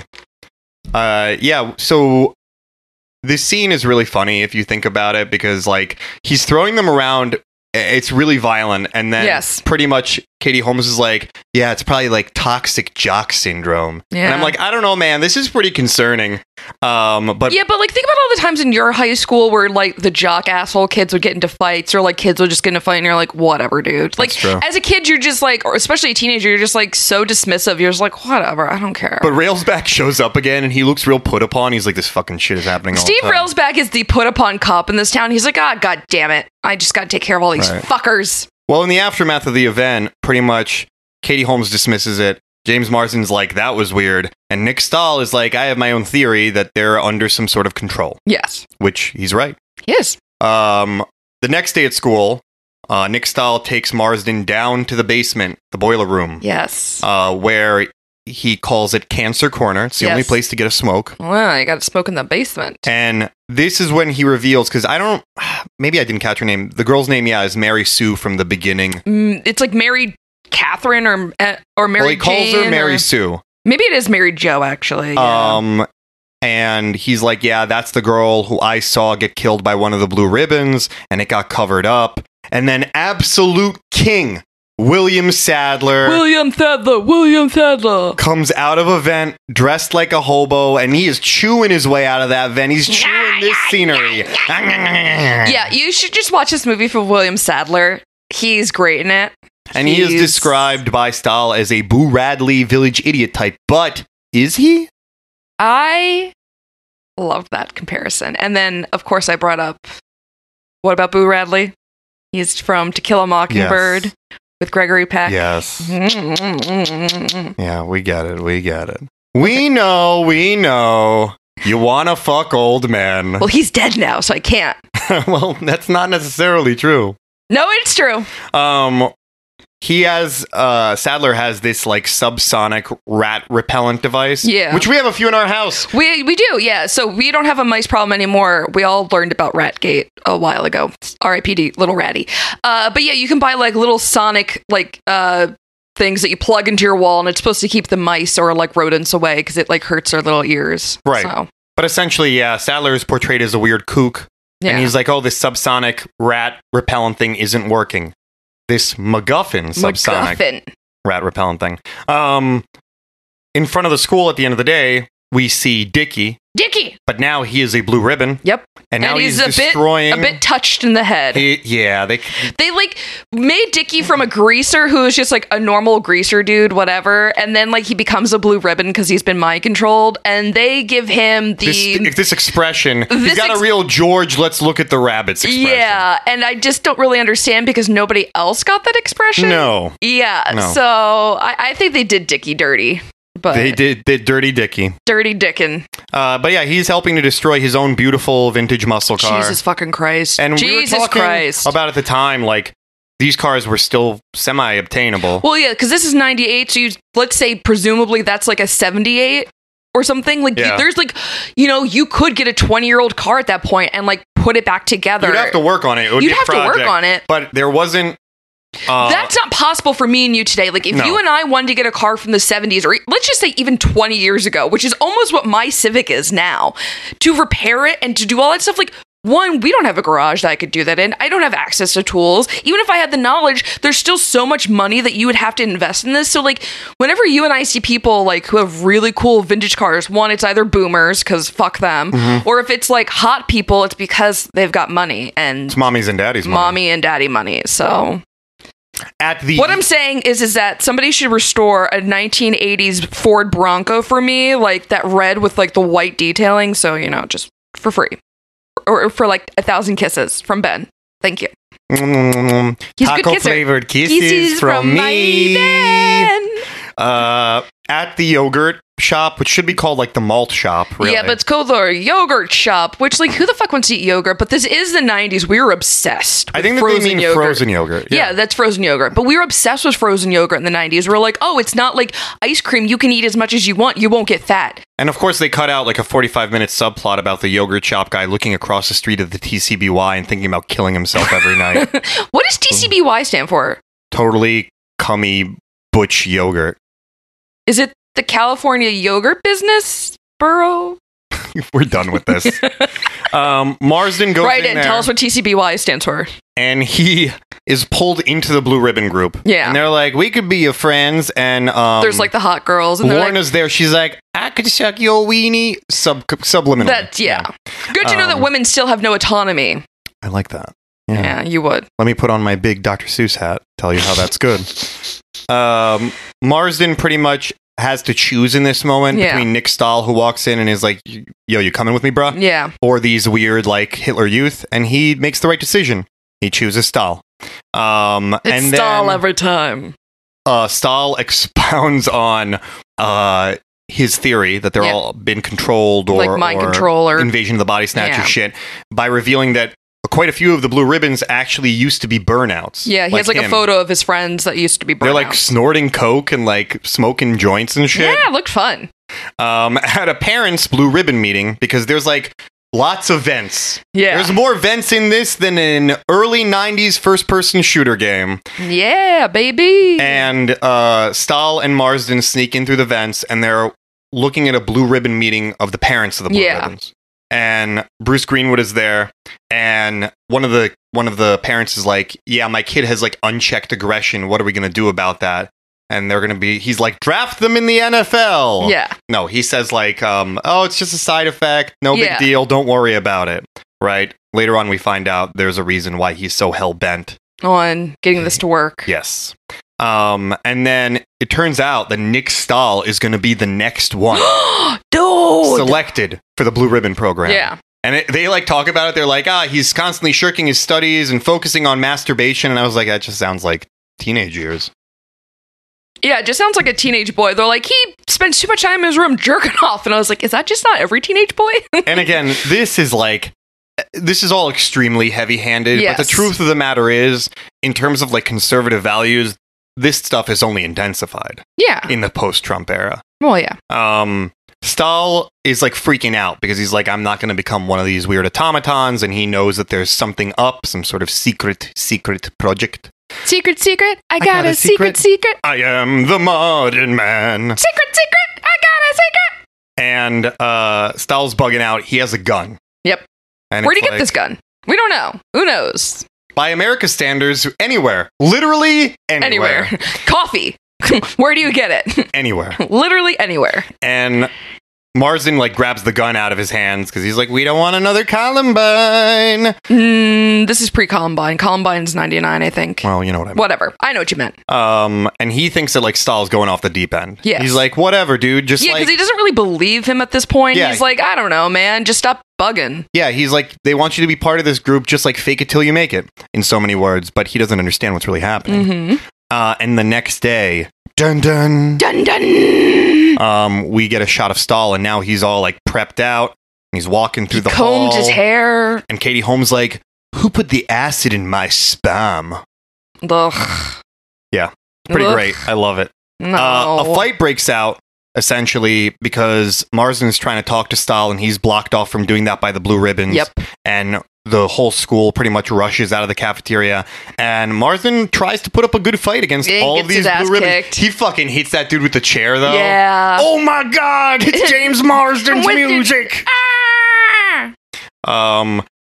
Yeah, so this scene is really funny if you think about it, because like he's throwing them around. It's really violent, and then Yes. pretty much Katie Holmes is like, yeah, it's probably like toxic jock syndrome. Yeah. And I'm like, I don't know, man, this is pretty concerning. But Yeah, but like think about all the times in your high school where like the jock asshole kids would get into fights, or like kids would just get into a fight, and you're like, whatever, dude. Like That's true. as a kid, you're just like, or especially a teenager, you're just like so dismissive. You're just like, whatever, I don't care. But Railsback shows up again, and he looks real put upon. He's like, this fucking shit is happening all Steve the time. Railsback is the put upon cop in this town. He's like, god damn it, I just got to take care of all these Right. fuckers. Well, in the aftermath of the event, pretty much Katie Holmes dismisses it. James Marsden's like, that was weird. And Nick Stahl is like, I have my own theory that they're under some sort of control, Yes, which he's right. yes. The next day at school, Nick Stahl takes Marsden down to the basement, the boiler room, Yes. where he calls it Cancer Corner. It's the only Yes. place to get a smoke. Well, you got to smoke in the basement. And this is when he reveals, because maybe I didn't catch her name. The girl's name, yeah, is Mary Sue from the beginning. It's like Mary Catherine or Mary Well, he calls her Jane, Mary or- Sue. Maybe it is Mary Jo, actually. Yeah. And he's like, yeah, that's the girl who I saw get killed by one of the blue ribbons, and it got covered up. And then absolute king, William Sadler, William Sadler. comes out of a vent dressed like a hobo, and he is chewing his way out of that vent. He's chewing this scenery. Yeah, you should just watch this movie for William Sadler. He's great in it. And he is He's- described by Stahl as a Boo Radley village idiot type. But is he? I love that comparison. And then, of course, I brought up, what about Boo Radley? He's from To Kill a Mockingbird Yes. with Gregory Peck. Yes. Yeah, we get it. We get it. We know. You want to fuck old men. Well, he's dead now, so I can't. Well, that's not necessarily true. No, it's true. He has Sadler has this like subsonic rat repellent device. Yeah. Which we have a few in our house. We do, yeah. So we don't have a mice problem anymore. We all learned about Ratgate a while ago. R.I.P.D. Little Ratty. But yeah, you can buy like little sonic like things that you plug into your wall, and it's supposed to keep the mice or like rodents away because it like hurts their little ears. Right. So, But essentially, yeah, Sadler is portrayed as a weird kook. yeah. And he's like, oh, this subsonic rat repellent thing isn't working. This MacGuffin subsonic MacGuffin. rat repellent thing. In front of the school at the end of the day, we see Dickie, Dickie. but now he is a blue ribbon. Yep. And now he's a destroying. bit touched in the head. They like made Dickie from a greaser who is just like a normal greaser dude, whatever, and then like he becomes a blue ribbon because he's been mind controlled, and they give him this expression. He's This got a real George, let's look at the rabbits expression. yeah, and I just don't really understand because nobody else got that expression. No. Yeah, No. so I think they did Dickie dirty, but They did Dirty Dickie. dirty Dickin. But yeah, he's helping to destroy his own beautiful vintage muscle car. Jesus fucking Christ! And Jesus we were talking Christ! about at the time, like, these cars were still semi-obtainable. Well, yeah, because this is 98, so let's say presumably that's like a 78 or something. Like, Yeah. there's like, you could get a 20-year-old car at that point and like put it back together. You'd have to work on it. It would You'd be a have to work project. on it. But there wasn't... That's not possible for me and you today. Like, if No. you and I wanted to get a car from the 70s, or let's just say even 20 years ago, which is almost what my Civic is now, to repair it and to do all that stuff, like, one, we don't have a garage that I could do that in. I don't have access to tools. Even if I had the knowledge, there's still so much money that you would have to invest in this. So like whenever you and I see people like who have really cool vintage cars, one, it's either boomers because fuck them, or if it's like hot people, it's because they've got money and It's mommies and daddies money. mommy and daddy money. So At the what I'm saying is that somebody should restore a 1980s Ford Bronco for me, like that red with like the white detailing. So, you know, just for free. Or for like 1,000 kisses from Ben. Thank you. He's a good taco kisser. flavored kisses from my me. Ben. At the yogurt shop, which should be called like the malt shop, really. Yeah, but it's called the yogurt shop, which like who the fuck wants to eat yogurt? But this is the 90s. We were obsessed with I think that frozen they mean yogurt. frozen yogurt. Yeah, that's frozen yogurt. But we were obsessed with frozen yogurt in the 90s. We're like, oh, it's not like ice cream. You can eat as much as you want. You won't get fat. And of course, they cut out like a 45-minute subplot about the yogurt shop guy looking across the street at the TCBY and thinking about killing himself every night. What does TCBY stand for? Totally cummy butch yogurt. Is it the California Yogurt Business Borough? We're done with this. Marsden goes Right in in. there, Tell us what TCBY stands for. and he is pulled into the Blue Ribbon group. Yeah. And they're like, we could be your friends. And There's like the hot girls. And they're like, Lorna's there. She's like, I could suck your weenie. Subliminal. that's, yeah. Good to know that women still have no autonomy. I like that. Yeah, you would. Let me put on my big Dr. Seuss hat. Tell you how that's good. Marsden pretty much has to choose in this moment Yeah. between Nick Stahl, who walks in and is like, yo, you coming with me, bruh? Yeah. Or these weird, like, Hitler Youth. And he makes the right decision. He chooses Stahl. It's And stall then every time. Stahl expounds on his theory that they're Yeah. all been controlled or Like mind control or- invasion of the body snatcher Yeah. shit by revealing that quite a few of the blue ribbons actually used to be burnouts. Yeah, he has like a him. photo of his friends that used to be They're burned like out. snorting coke and like smoking joints and shit. Yeah, it looked fun. At a parents' blue ribbon meeting because there's like lots of vents. Yeah. There's more vents in this than in early 90s first-person shooter game. Yeah, baby. And Stahl and Marsden sneak in through the vents and they're looking at a blue ribbon meeting of the parents of the blue Yeah. ribbons. And Bruce Greenwood is there, and one of the parents is like, "Yeah, my kid has like unchecked aggression. What are we gonna do about that?" And he's like, "Draft them in the NFL." Yeah. No, he says like, "Oh, it's just a side effect. No Yeah. big deal. Don't worry about it." Right? Later on, we find out there's a reason why he's so hell bent. On getting this to work. Yes. And then it turns out that Nick Stahl is going to be the next one Dude. selected for the Blue Ribbon program. Yeah. And they like talk about it. They're like, he's constantly shirking his studies and focusing on masturbation. And I was like, that just sounds like teenage years. Yeah, it just sounds like a teenage boy. They're like, he spends too much time in his room jerking off. And I was like, is that just not every teenage boy? And again, this is all extremely heavy-handed. Yes. But the truth of the matter is, in terms of like conservative values, this stuff is only intensified Yeah. in the post-Trump era. Well, yeah. Stahl is like freaking out because he's like, I'm not going to become one of these weird automatons, and he knows that there's something up, some sort of secret project. Secret. I got a secret. I am the modern man. Secret. I got a secret. And Stahl's bugging out. He has a gun. Yep. And Where'd he it's get like, this gun? We don't know. Who knows? By America's standards, anywhere. Literally anywhere. Coffee. Where do you get it? Anywhere. Literally anywhere. And Marsden like grabs the gun out of his hands because he's like, we don't want another Columbine. This is pre-Columbine. Columbine's 99, I think. Well, you know what I mean. Whatever. I know what you meant. And he thinks that like Stahl's going off the deep end. Yes. He's like, whatever, dude. Just Yeah, like, because he doesn't really believe him at this point. Yeah. He's like, I don't know, man. Just stop bugging. yeah, he's like, they want you to be part of this group, just like fake it till you make it, in so many words. But he doesn't understand what's really happening. Mm-hmm. And the next day, dun dun, Dun dun. we get a shot of Stahl, and now he's all like prepped out. And he's walking through the Combed hall. his hair. And Katie Holmes like, who put the acid in my spam? Ugh. Yeah, pretty Ugh. great. I love it. No. A fight breaks out, essentially, because Marsden's trying to talk to Stahl, and he's blocked off from doing that by the blue ribbons. Yep. And the whole school pretty much rushes out of the cafeteria, and Marsden tries to put up a good fight against Yeah, he all of gets these his ass blue ribbons. kicked. He fucking hits that dude with the chair, though. Yeah. Oh my god, it's James Marsden's With the- music. Ah!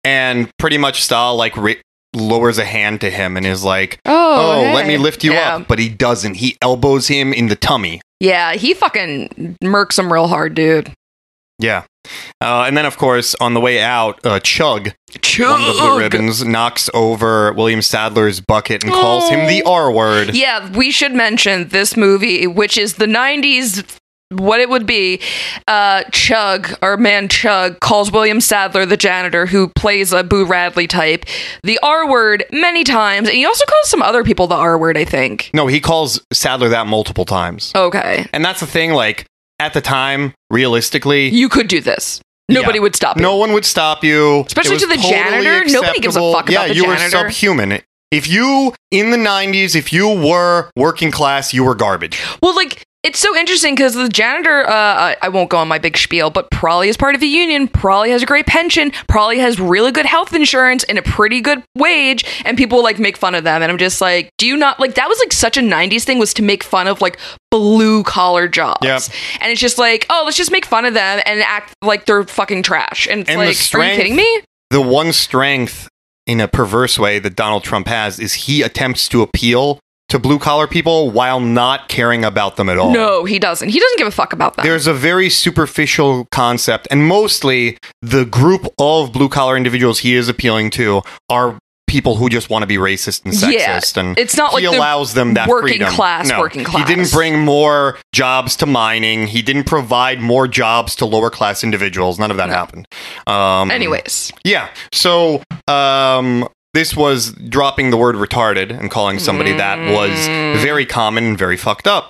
And pretty much Stahl like lowers a hand to him and is like, hey. let me lift you Yeah. up. But he doesn't. He elbows him in the tummy. Yeah, he fucking murks him real hard, dude. Yeah. And then, of course, on the way out, Chug, one of the Blue Ribbons, knocks over William Sadler's bucket and calls him the R word. Yeah, we should mention this movie, which is the 90s, what it would be. Chug, our man Chug, calls William Sadler, the janitor, who plays a Boo Radley type, the R word many times. And he also calls some other people the R word, I think. No, he calls Sadler that multiple times. Okay. And that's the thing, like, at the time, realistically, You could do this. Nobody yeah, would stop you. No one would stop you. Especially It was to the janitor. Nobody gives a acceptable. fuck about the you janitor. were subhuman. If you, in the 90s, if you were working class, you were garbage. Well, like, it's so interesting because the janitor, I won't go on my big spiel, but probably is part of a union, probably has a great pension, probably has really good health insurance and a pretty good wage, and people like make fun of them. And I'm just like, do you not, like, that was like such a 90s thing, was to make fun of like blue collar jobs. Yep. And it's just like, oh, let's just make fun of them and act like they're fucking trash. And it's And the like, are strength- you kidding me? The one strength in a perverse way that Donald Trump has is he attempts to appeal to blue collar people while not caring about them at all. No, he doesn't. He doesn't give a fuck about them. There's a very superficial concept, and mostly the group of blue collar individuals he is appealing to are people who just want to be racist and sexist. And it's not he like the allows them that working freedom. class, No, working class. He didn't bring more jobs to mining. He didn't provide more jobs to lower class individuals. None of that happened. Anyways. Yeah. So, this was dropping the word retarded and calling somebody that was very common and very fucked up.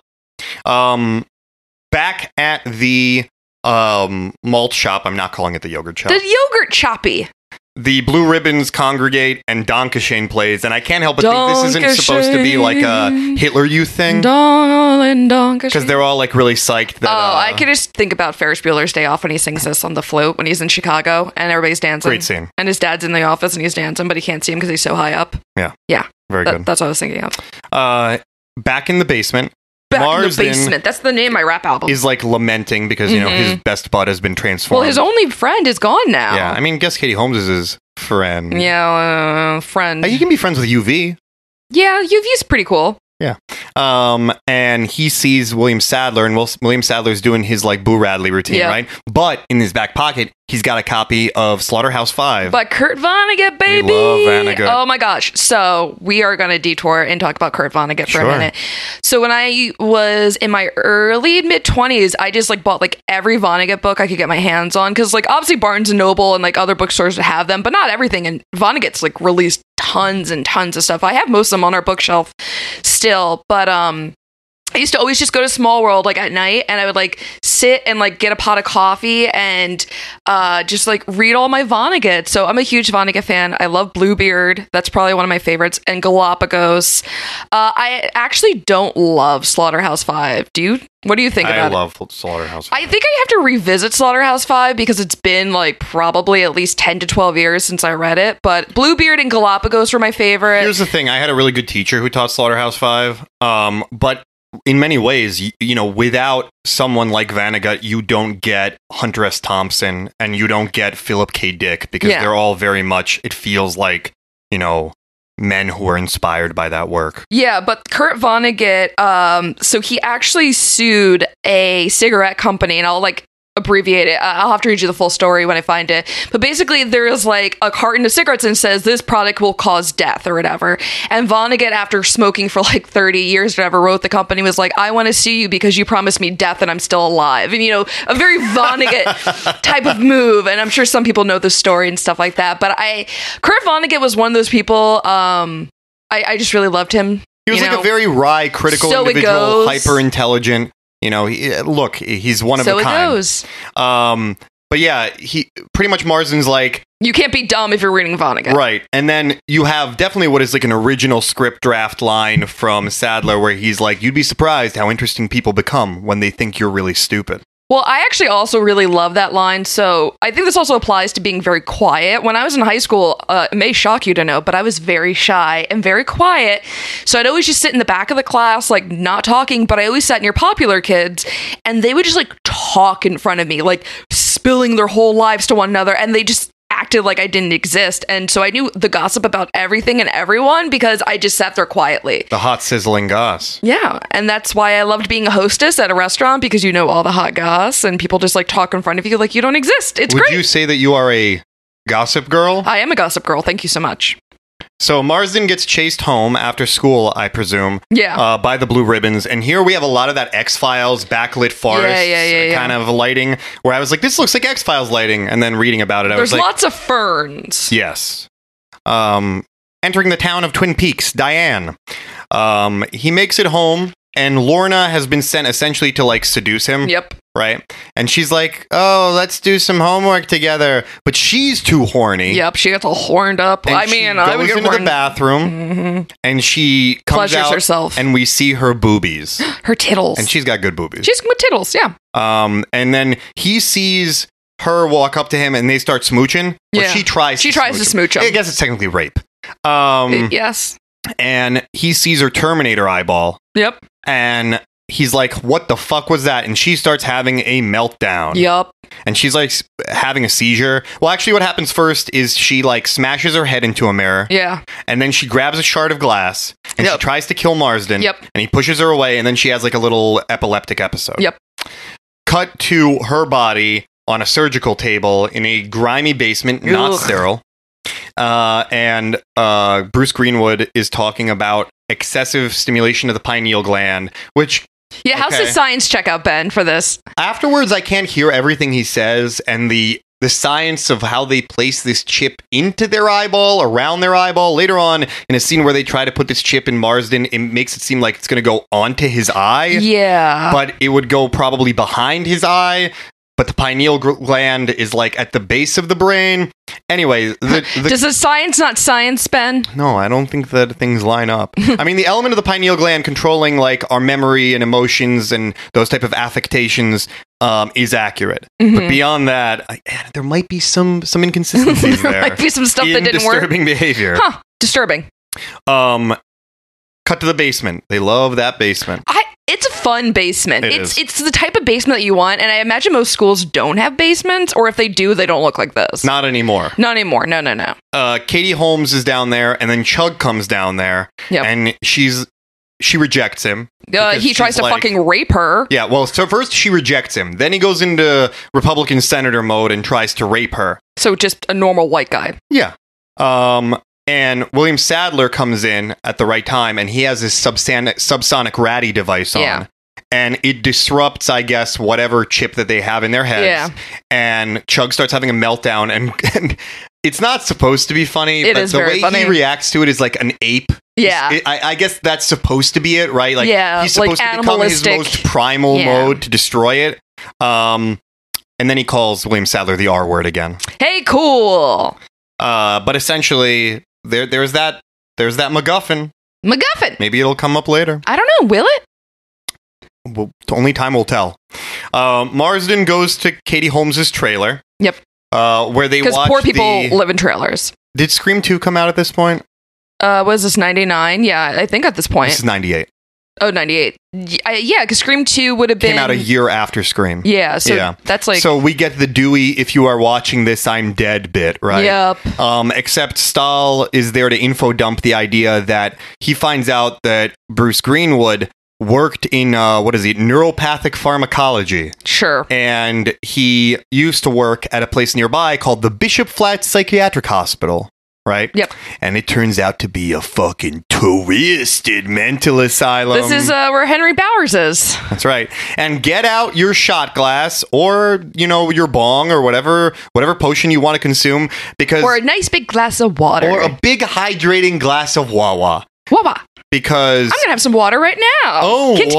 Back at the malt shop, I'm not calling it the yogurt shop. The yogurt choppy. The Blue Ribbons congregate and Dankeschön plays, and I can't help but think this isn't supposed to be like a Hitler Youth thing. Because they're all like really psyched that. I could just think about Ferris Bueller's Day Off when he sings this on the float when he's in Chicago and everybody's dancing. Great scene. And his dad's in the office and he's dancing, but he can't see him because he's so high up. Yeah. Yeah. Very good. That's what I was thinking of. Back in the basement. Back in the Marsden basement. That's the name of my rap album. is like lamenting because, you know, his best bud has been transformed. Well, his only friend is gone now. Yeah, I mean, guess Katie Holmes is his friend. Yeah, friend. You can be friends with UV. Yeah, UV's pretty cool. Yeah. And he sees William Sadler, and William Sadler's doing his like Boo Radley routine, Yeah. right? But in his back pocket, he's got a copy of Slaughterhouse-Five. But Kurt Vonnegut, baby. love Vonnegut. Oh my gosh. So we are going to detour and talk about Kurt Vonnegut for a Sure. minute. So when I was in my early mid 20s, I just like bought like every Vonnegut book I could get my hands on. Cause like obviously Barnes and Noble and like other bookstores have them, but not everything. And Vonnegut's like released tons and tons of stuff. I have most of them on our bookshelf still, but I used to always just go to Small World like at night, and I would like sit and like get a pot of coffee and just like read all my Vonnegut. So I'm a huge Vonnegut fan. I love Bluebeard. That's probably one of my favorites. And Galapagos. I actually don't love Slaughterhouse-Five. Do you? What do you think about I it? love Slaughterhouse-Five. I think I have to revisit Slaughterhouse-Five because it's been like probably at least 10 to 12 years since I read it. But Bluebeard and Galapagos were my favorite. Here's the thing. I had a really good teacher who taught Slaughterhouse-Five. But in many ways, you know, without someone like Vonnegut, you don't get Hunter S. Thompson and you don't get Philip K. Dick because Yeah. they're all very much, it feels like, you know, men who are inspired by that work. Yeah, but Kurt Vonnegut, so he actually sued a cigarette company, and I'll like abbreviate it. I'll have to read you the full story when I find it. But basically, there is like a carton of cigarettes and says this product will cause death or whatever. And Vonnegut, after smoking for like 30 years or whatever, wrote the company, was like, I want to sue you because you promised me death and I'm still alive. And, you know, a very Vonnegut type of move. And I'm sure some people know the story and stuff like that. But Kurt Vonnegut was one of those people, I just really loved him. He was you like know? a very wry, critical So it individual, goes. hyper intelligent. You know, he's one of So a it kind. goes. But yeah, he pretty much Marsden's like, You can't be dumb if you're reading Vonnegut. right. And then you have definitely what is like an original script draft line from Sadler where he's like, you'd be surprised how interesting people become when they think you're really stupid. Well, I actually also really love that line. So I think this also applies to being very quiet. When I was in high school, it may shock you to know, but I was very shy and very quiet. So I'd always just sit in the back of the class, like not talking, but I always sat near popular kids and they would just like talk in front of me, like spilling their whole lives to one another. And they just acted like I didn't exist. And so I knew the gossip about everything and everyone because I just sat there quietly. The hot sizzling goss. Yeah. And that's why I loved being a hostess at a restaurant, because you know all the hot goss and people just like talk in front of you like you don't exist. It's Would great. you say that you are a gossip girl? I am a gossip girl. Thank you so much. So Marsden gets chased home after school, I presume, Yeah. by the Blue Ribbons. And here we have a lot of that X-Files backlit forest Yeah. kind of lighting, where I was like, this looks like X-Files lighting. And then reading about it, I There's was like, lots of ferns. yes. Entering the town of Twin Peaks, Diane. He makes it home, and Lorna has been sent essentially to like seduce him. Yep. Right? And she's like, oh, let's do some homework together. But she's too horny. Yep. She gets all horned up. And I she mean, goes I would get into the horned. bathroom, and she comes Pleasures out, herself. and we see her boobies. Her tittles. And she's got good boobies. She's with tittles. Yeah. And then he sees her walk up to him, and they start smooching. Or Yeah. she tries She tries to smooch him. I guess it's technically rape. Yes. And he sees her Terminator eyeball, Yep. and he's like, what the fuck was that? And she starts having a meltdown. Yep. And she's like having a seizure. Well, actually, what happens first is she like smashes her head into a mirror. Yeah. And then she grabs a shard of glass and she Yep. tries to kill Marsden. Yep. And he pushes her away, and then she has like a little epileptic episode. Yep. Cut to her body on a surgical table in a grimy basement, not Ugh. sterile. And Bruce Greenwood is talking about excessive stimulation of the pineal gland, which Yeah. How's Okay. the science checkout, Ben, for this? afterwards I can't hear everything he says, and the science of how they place this chip into their eyeball, around their eyeball. Later on, in a scene where they try to put this chip in Marsden, it makes it seem like it's going to go onto his eye, Yeah. but it would go probably behind his eye. But the pineal gland is like at the base of the brain. Anyway, Does the science not science, Ben? no, I don't think that things line up. I mean, the element of the pineal gland controlling like our memory and emotions and those type of affectations is accurate. But beyond that, there might be some inconsistencies there. Might be some stuff in that didn't work. disturbing behavior. Huh. Disturbing. Cut to the basement. They love that basement. It's a fun basement. It It's is. the type of basement that you want, and I imagine most schools don't have basements, or if they do, they don't look like this. Not anymore. Not anymore. No. Katie Holmes is down there, and then Chug comes down there, Yep. and she rejects him. because He tries she's to like- fucking rape her. Yeah, well, so first she rejects him. Then he goes into Republican senator mode and tries to rape her. So just a normal white guy. Yeah. And William Sadler comes in at the right time, and he has his subsonic ratty device on. Yeah. And it disrupts, I guess, whatever chip that they have in their heads. Yeah. And Chug starts having a meltdown, and it's not supposed to be funny, It but is the very way funny. he reacts to it is like an ape. Yeah. I guess that's supposed to be it, right? Like, Yeah, he's like supposed to become his animalistic. most primal Yeah. mode to destroy it. And then he calls William Sadler the R word again. Hey, cool. But essentially, there's that MacGuffin. MacGuffin. Maybe it'll come up later. I don't know. Will it? Well, only time will tell. Marsden goes to Katie Holmes's trailer. Yep. Where they Because watch poor people live in trailers. Did Scream 2 come out at this point? Was this 99? Yeah, I think at this point. This is 98. Oh, 98. Yeah, because Scream 2 would have been... Came out a year after Scream. Yeah, so that's like... So we get the Dewey, if you are watching this, I'm dead bit, right? Yep. Except Stahl is there to info dump the idea that he finds out that Bruce Greenwood worked in, neuropathic pharmacology. Sure. And he used to work at a place nearby called the Bishop Flat Psychiatric Hospital. Right? Yep. And it turns out to be a fucking twisted mental asylum. This is where Henry Bowers is. That's right. And get out your shot glass or, your bong or whatever potion you want to consume because... Or a nice big glass of water. Or a big hydrating glass of Wawa. Wawa. Because... I'm going to have some water right now. Oh, Continue.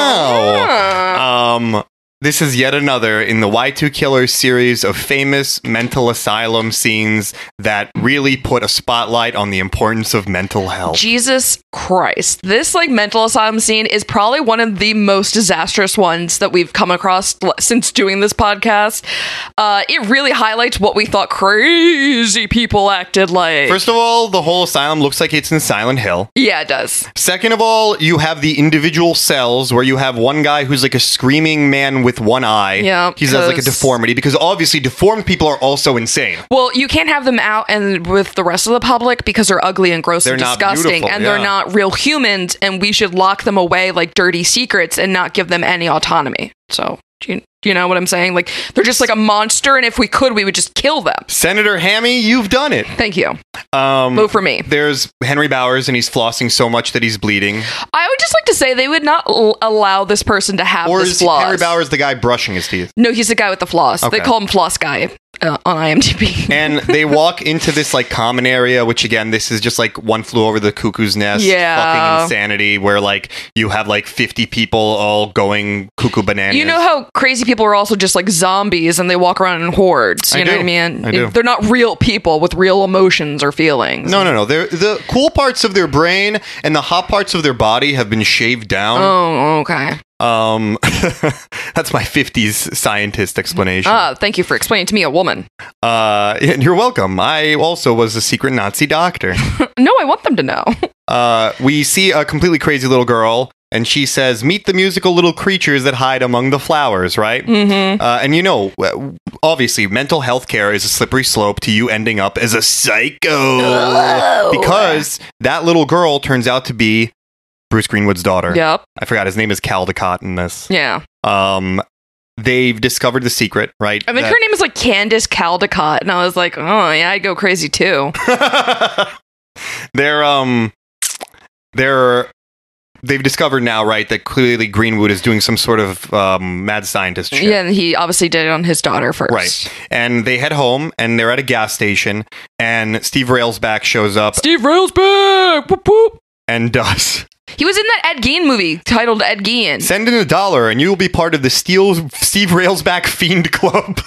wow. This is yet another in the Y2 Killers series of famous mental asylum scenes that really put a spotlight on the importance of mental health. Jesus Christ. This mental asylum scene is probably one of the most disastrous ones that we've come across since doing this podcast. It really highlights what we thought crazy people acted like. First of all, the whole asylum looks like it's in Silent Hill. Yeah, it does. Second of all, you have the individual cells where you have one guy who's like a screaming man with one eye. Yeah, he has like a 'cause- deformity because obviously deformed people are also insane. Well, you can't have them out and with the rest of the public because they're ugly and gross They're and not disgusting, beautiful, and yeah. they're not real humans, and we should lock them away like dirty secrets and not give them any autonomy. So, do you know what I'm saying? Like, they're just like a monster, and if we could, we would just kill them. Senator Hammy, you've done it. Thank you. Vote for me. There's Henry Bowers, and he's flossing so much that he's bleeding. I would just like to say they would not allow this person to have Or this is floss. Henry Bowers the guy brushing his teeth? No, he's the guy with the floss. Okay. They call him Floss Guy on IMDb. And they walk into this like common area, which again, this is just like One Flew Over the Cuckoo's Nest. Yeah. Fucking insanity, where like you have like 50 people all going cuckoo bananas. You know how crazy people are also just like zombies and they walk around in hordes. You I know do. what I mean? I do. They're not real people with real emotions or feelings. No. They're, the cool parts of their brain and the hot parts of their body have been shaved down. Oh, okay. That's my 50s scientist explanation. Thank you for explaining to me, a woman. You're welcome. I also was a secret Nazi doctor. No, I want them to know. We see a completely crazy little girl, and she says, "Meet the musical little creatures that hide among the flowers," right? Mm-hmm. And you know, obviously, mental health care is a slippery slope to you ending up as a psycho. Because that little girl turns out to be Bruce Greenwood's daughter. Yep. I forgot, his name is Caldecott in this. Yeah. They've discovered the secret, right? I mean, her name is like Candace Caldecott, and I was like, oh, yeah, I'd go crazy too. They've discovered now, right, that clearly Greenwood is doing some sort of mad scientist shit. Yeah, and he obviously did it on his daughter first. Right. And they head home, and they're at a gas station, and Steve Railsback shows up Steve Railsback! Whoop, whoop. and does. He was in that Ed Gein movie titled Ed Gein. Send in $1 and you will be part of the Steve Railsback Fiend Club.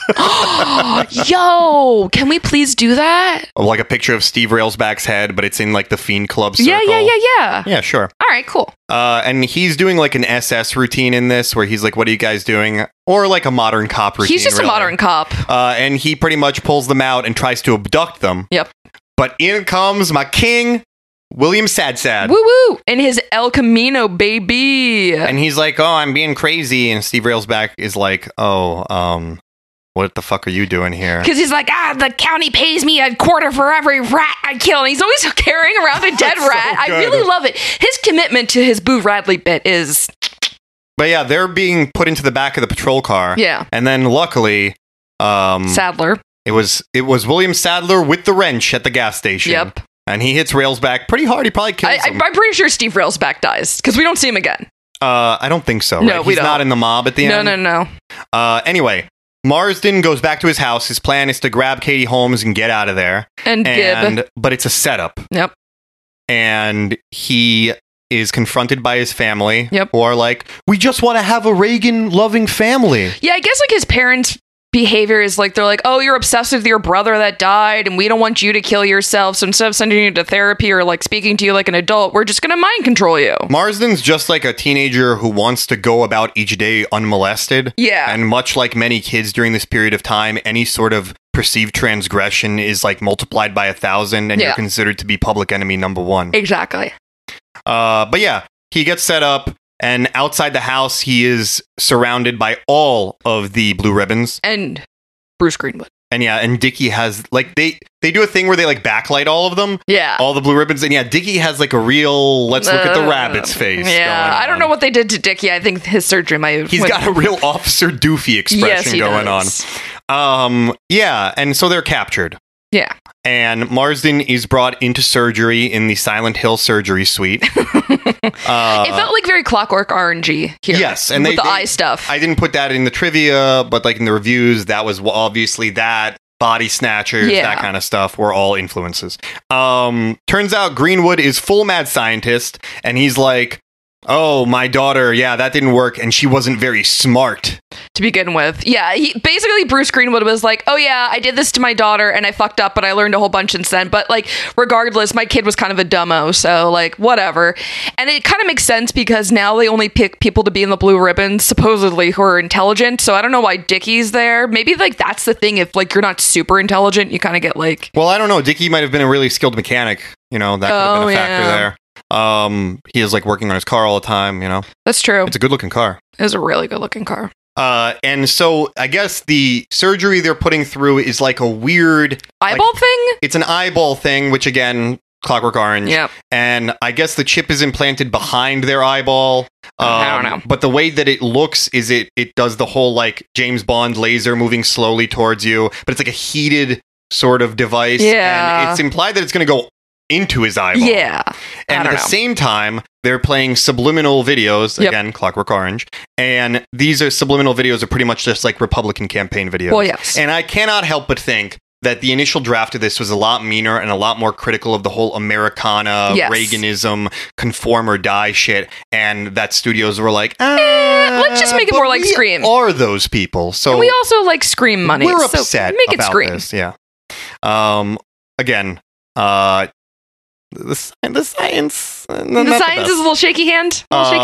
Yo, can we please do that? Like a picture of Steve Railsback's head, but it's in like the Fiend Club circle. Yeah. Yeah, sure. All right, cool. And he's doing like an SS routine in this where he's like, what are you guys doing? Or like a modern cop routine. He's just really. a modern cop. And he pretty much pulls them out and tries to abduct them. Yep. But in comes my king, William Sad. Woo woo! In his El Camino, baby. And he's like, oh, I'm being crazy. And Steve Railsback is like, what the fuck are you doing here? Because he's like, the county pays me $25 for every rat I kill. And he's always carrying around a dead rat. I good. really love it. His commitment to his Boo Radley bit is... But yeah, they're being put into the back of the patrol car. Yeah. And then luckily... Sadler. It was William Sadler with the wrench at the gas station. Yep. And he hits Railsback pretty hard. He probably kills him. I'm pretty sure Steve Railsback dies because we don't see him again. I don't think so. No, right? we He's don't. not in the mob at the end. No. Anyway, Marsden goes back to his house. His plan is to grab Katie Holmes and get out of there. And Gib. But it's a setup. Yep. And he is confronted by his family. Yep. Who are like, we just want to have a Reagan-loving family. Yeah, I guess like his parents' behavior is like, they're like, oh, you're obsessed with your brother that died and we don't want you to kill yourself, so instead of sending you to therapy or like speaking to you like an adult, we're just gonna mind control you. Marsden's just like a teenager who wants to go about each day unmolested. Yeah. And much like many kids during this period of time, any sort of perceived transgression is like multiplied by 1,000 and Yeah. you're considered to be public enemy number one. Exactly. But yeah, he gets set up, and outside the house, he is surrounded by all of the blue ribbons. And Bruce Greenwood. And yeah, and Dickie has, like, they do a thing where they, like, backlight all of them. Yeah. All the blue ribbons. And yeah, Dickie has, like, a real, let's look at the rabbit's face. Yeah, going I don't on. know what they did to Dickie. I think his surgery might have... He's got a real Officer Doofy expression Yes, he going does. on. Yeah, and so they're captured. Yeah. And Marsden is brought into surgery in the Silent Hill surgery suite. It felt like very Clockwork Orange-y here. Yes, and with the eye stuff. I didn't put that in the trivia, but like in the reviews, that was obviously that. Body Snatchers, Yeah. that kind of stuff were all influences. Turns out Greenwood is full mad scientist, and he's like, oh, my daughter, yeah, that didn't work, and she wasn't very smart. To begin with. Yeah, basically Bruce Greenwood was like, oh yeah, I did this to my daughter and I fucked up, but I learned a whole bunch since then. But like, regardless, my kid was kind of a dumbo, so like, whatever. And it kind of makes sense because now they only pick people to be in the blue ribbons, supposedly, who are intelligent. So I don't know why Dickie's there. Maybe like that's the thing. If like you're not super intelligent, you kind of get like... Well, I don't know. Dickie might have been a really skilled mechanic. You know, that could have been a factor there. He is like working on his car all the time, you know. That's true. It's a good looking car. It was a really good looking car. And so I guess the surgery they're putting through is like a weird Eyeball thing? It's an eyeball thing, which again, Clockwork Orange. Yep. And I guess the chip is implanted behind their eyeball. I don't know. But the way that it looks is it does the whole like James Bond laser moving slowly towards you, but it's like a heated sort of device. Yeah. And it's implied that it's going to go into his eyeball. Yeah. And at the same time, they're playing subliminal videos, again, Clockwork Orange, and these are subliminal videos are pretty much just like Republican campaign videos. Well, yes. And I cannot help but think that the initial draft of this was a lot meaner and a lot more critical of the whole Americana, Reaganism, conform or die shit, and that studios were like, let's just make it more like Scream. Are those people? So and we also like Scream money. We're so upset make it about Scream. this, yeah. Again, the science. The science is a little shaky hand.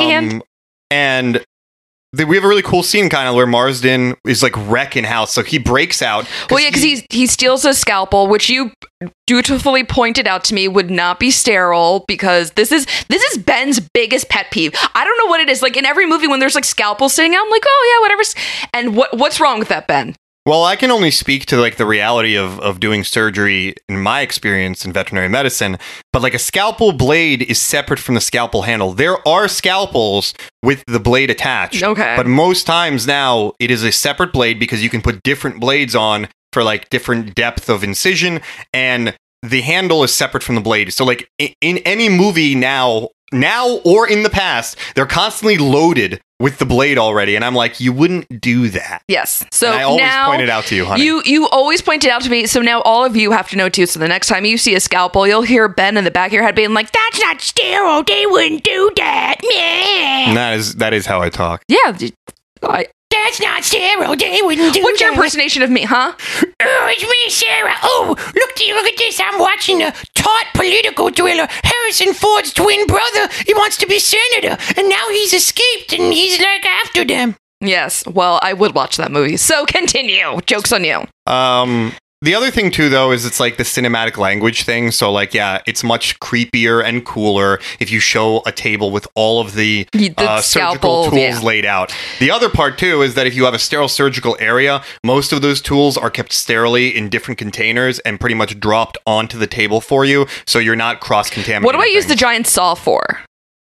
And we have a really cool scene kind of where Marsden is like wrecking house. So he breaks out. Well, yeah, because he steals a scalpel, which you dutifully pointed out to me would not be sterile because this is Ben's biggest pet peeve. I don't know what it is. Like in every movie when there's like scalpels sitting out, I'm like, oh yeah, whatever. And what's wrong with that, Ben? Well, I can only speak to like the reality of doing surgery in my experience in veterinary medicine, but like a scalpel blade is separate from the scalpel handle. There are scalpels with the blade attached. Okay. But most times now it is a separate blade because you can put different blades on for like different depth of incision, and the handle is separate from the blade. So like in any movie now or in the past, they're constantly loaded with the blade already, and I'm like, you wouldn't do that. Yes. So and I always now point it out to you, honey. You always point it out to me. So now all of you have to know too. So the next time you see a scalpel, you'll hear Ben in the back of your head being like, "That's not sterile. They wouldn't do that." And that is how I talk. Yeah. That's not sterile. They wouldn't do What's your that. impersonation of me, huh? Oh, it's me, Sarah. Oh, look at this. I'm watching a taut political thriller. Harrison Ford's twin brother, he wants to be senator, and now he's escaped, and he's like after them. Yes. Well, I would watch that movie. So continue. Joke's on you. The other thing too, though, is it's like the cinematic language thing. So like, yeah, it's much creepier and cooler if you show a table with all of the surgical tools laid out. The other part too is that if you have a sterile surgical area, most of those tools are kept sterilely in different containers and pretty much dropped onto the table for you, so you're not cross-contaminating. What do I use the giant saw for?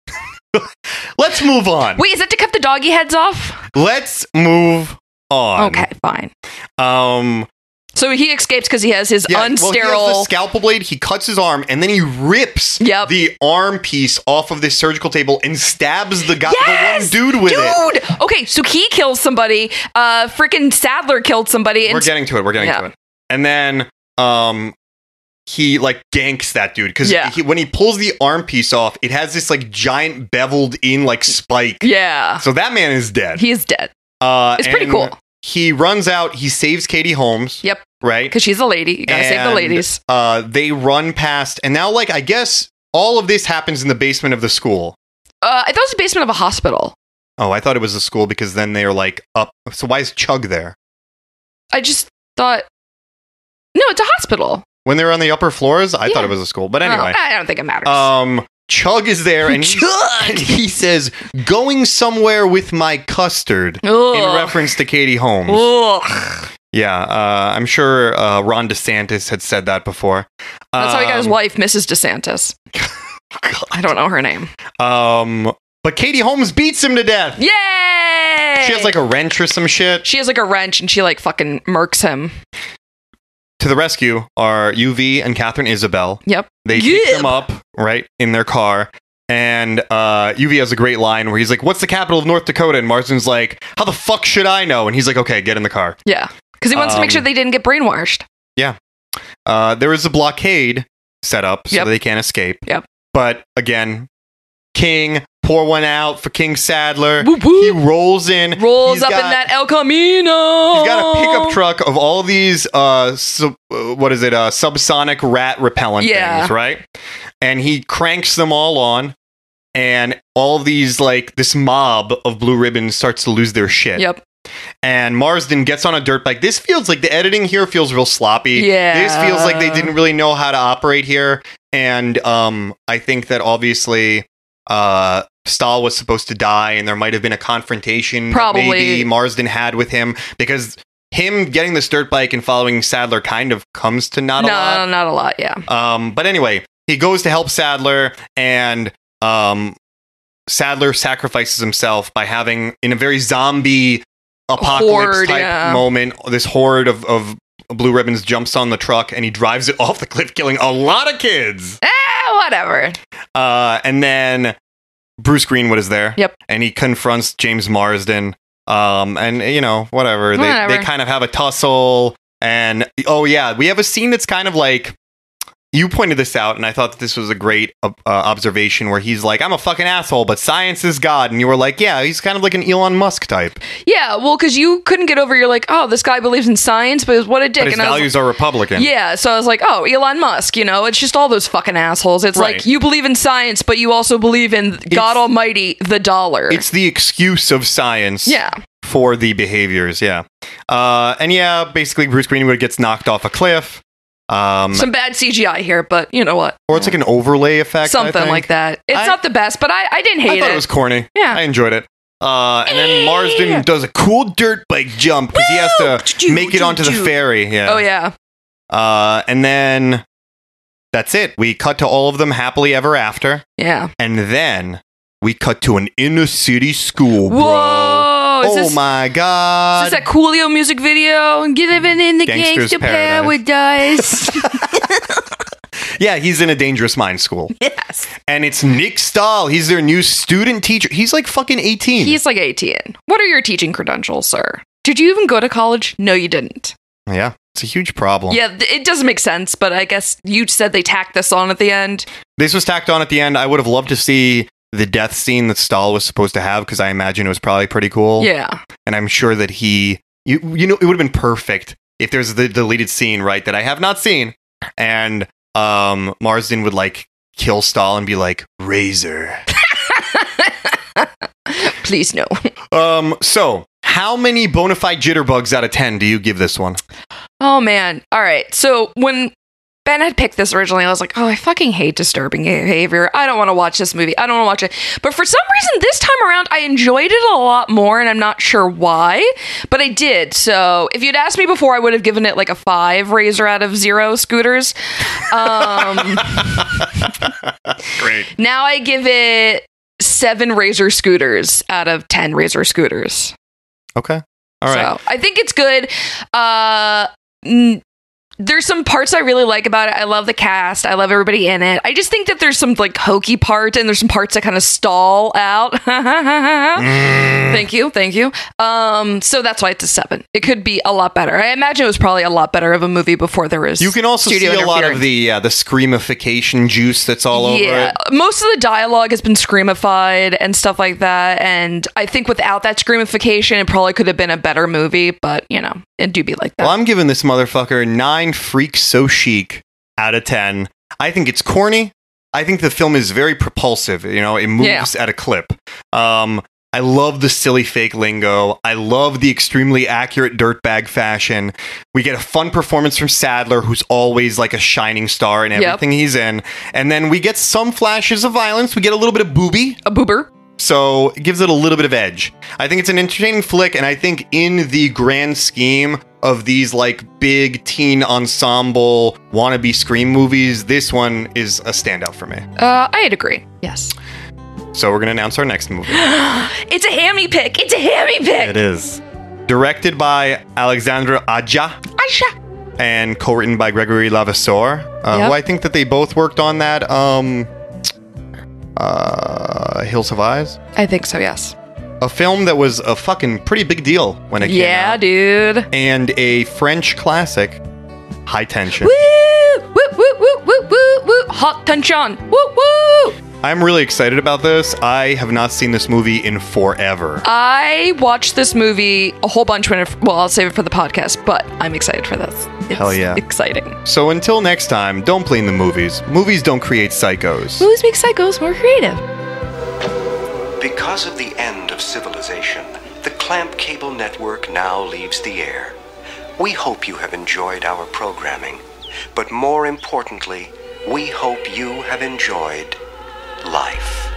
Let's move on. Wait, is that to cut the doggy heads off? Let's move on. Okay, fine. So he escapes because he has his unsterile... Well, he has the scalpel blade, he cuts his arm, and then he rips the arm piece off of this surgical table and stabs the one dude with it. Okay, so he kills somebody. Freaking Sadler killed somebody. We're getting to it. And then he like ganks that dude because when he pulls the arm piece off, it has this like giant beveled in like spike. Yeah. So that man is dead. He is dead. It's pretty cool. He runs out. He saves Katie Holmes. Yep. Right? Because she's a lady. You gotta save the ladies. They run past, and now, like, I guess all of this happens in the basement of the school. I thought it was the basement of a hospital. Oh, I thought it was a school because then they're like up. So why is Chug there? I just thought. No, it's a hospital. When they were on the upper floors, I thought it was a school. But anyway, I don't think it matters. Chug is there, and he says, "Going somewhere with my custard," in reference to Katie Holmes. Ugh. Yeah, I'm sure Ron DeSantis had said that before. That's how he got his wife, Mrs. DeSantis. I don't know her name. But Katie Holmes beats him to death. Yay! She has like a wrench or some shit. She has like a wrench, and she like fucking murks him. To the rescue are UV and Catherine Isabel. Yep. They pick them up, right, in their car. And UV has a great line where he's like, "What's the capital of North Dakota?" And Marsden's like, "How the fuck should I know?" And he's like, "Okay, get in the car." Yeah. Because he wants to make sure they didn't get brainwashed. Yeah. There is a blockade set up so they can't escape. Yep. But again, King, pour one out for King Sadler. Whoop, whoop. He rolls in. Rolls up in that El Camino. He's got a pickup truck of all these, subsonic rat repellent things, right? And he cranks them all on. And all of these, like, this mob of blue ribbons starts to lose their shit. Yep. And Marsden gets on a dirt bike. This feels like the editing here feels real sloppy. Yeah. This feels like they didn't really know how to operate here. And I think that obviously Stahl was supposed to die, and there might have been a confrontation Probably. that maybe Marsden had with him, because him getting this dirt bike and following Sadler kind of comes to not a lot. No, not a lot, yeah. But anyway, he goes to help Sadler, and Sadler sacrifices himself by having, in a very zombie apocalypse Horde, type yeah. moment, this horde of Blue Ribbons jumps on the truck and he drives it off the cliff, killing a lot of kids. Whatever. And then Bruce Greenwood is there. Yep. And he confronts James Marsden. And, you know, whatever. Whatever. They kind of have a tussle. And, oh, yeah, we have a scene that's kind of like, you pointed this out, and I thought that this was a great observation where he's like, I'm a fucking asshole, but science is God. And you were like, yeah, he's kind of like an Elon Musk type. Yeah, well, because you couldn't get over, you're like, oh, this guy believes in science, but what a dick. But his and I was values are Republican. Yeah, so I was like, oh, Elon Musk, you know, it's just all those fucking assholes. It's Right. like, you believe in science, but you also believe in God Almighty, the dollar. It's the excuse of science. Yeah. For the behaviors, yeah. And yeah, basically Bruce Greenwood gets knocked off a cliff. Some bad CGI here, but you know what? Or it's like an overlay effect. I Something think. like that. It's I- not the best, but I didn't hate I thought it. it was corny. Yeah. I enjoyed it. And then Marsden does a cool dirt bike jump because he has to make it onto the ferry. Yeah. Oh, yeah. And then that's it. We cut to all of them happily ever after. Yeah. And then we cut to an inner city school, bro. Whoa! Is Oh this, my is god. this that Coolio music video? Living in the Gangster's gangster Paradise. paradise. Yeah, he's in a dangerous mind school. Yes. And it's Nick Stahl. He's their new student teacher. He's like fucking 18. He's like 18. What are your teaching credentials, sir? Did you even go to college? No, you didn't. Yeah, it's a huge problem. Yeah, it doesn't make sense, but I guess you said they tacked this on at the end. This was tacked on at the end. I would have loved to see the death scene that Stahl was supposed to have, because I imagine it was probably pretty cool. Yeah. And I'm sure that you know, it would have been perfect if there's the deleted scene, right, that I have not seen. And Marsden would like kill Stahl and be like, Razor. Please no. So how many bona fide jitterbugs out of 10 do you give this one? Oh man. All right. So when Ben had picked this originally, I was like, oh, I fucking hate disturbing behavior. I don't want to watch this movie. I don't want to watch it. But for some reason, this time around, I enjoyed it a lot more, and I'm not sure why, but I did. So if you'd asked me before, I would have given it like a 5 Razor out of 0 scooters. Great. Now I give it 7 Razor scooters out of 10 Razor scooters. Okay. All right. So I think it's good. There's some parts I really like about it. I love the cast. I love everybody in it. I just think that there's some like hokey parts, and there's some parts that kind of stall out. Thank you. So that's why it's a 7. It could be a lot better. I imagine it was probably a lot better of a movie before there was. You can also see studio a lot of interference. the screamification juice that's all over Yeah, it. most of the dialogue has been screamified and stuff like that, and I think without that screamification, it probably could have been a better movie. But you know, it do be like that. Well, I'm giving this motherfucker 9 freaks so chic out of 10. I think it's corny. I think the film is very propulsive. You know, it moves at a clip. I love the silly fake lingo. I love the extremely accurate dirtbag fashion. We get a fun performance from Sadler, who's always like a shining star in everything he's in. And then we get some flashes of violence. We get a little bit of booby. A boober. So it gives it a little bit of edge. I think it's an entertaining flick, and I think in the grand scheme of these like big teen ensemble wannabe Scream movies, this one is a standout for me. I'd agree. Yes. So we're going to announce our next movie. It's a hammy pick. It's a hammy pick. It is. Directed by Alexandre Aja Aisha. and co-written by Gregory Levasseur, who I think that they both worked on that Hills Have Eyes. I think so, yes. A film that was a fucking pretty big deal when it came out. Yeah, dude. And a French classic, High Tension. Woo! Woo, woo, woo, woo, woo, woo. Hot tension. Woo, woo! I'm really excited about this. I have not seen this movie in forever. I watched this movie a whole bunch I'll save it for the podcast, but I'm excited for this. It's Hell yeah. exciting. So until next time, don't blame the movies. Movies don't create psychos. Movies make psychos more creative. Because of the end of civilization, the Clamp Cable Network now leaves the air. We hope you have enjoyed our programming, but more importantly, we hope you have enjoyed life.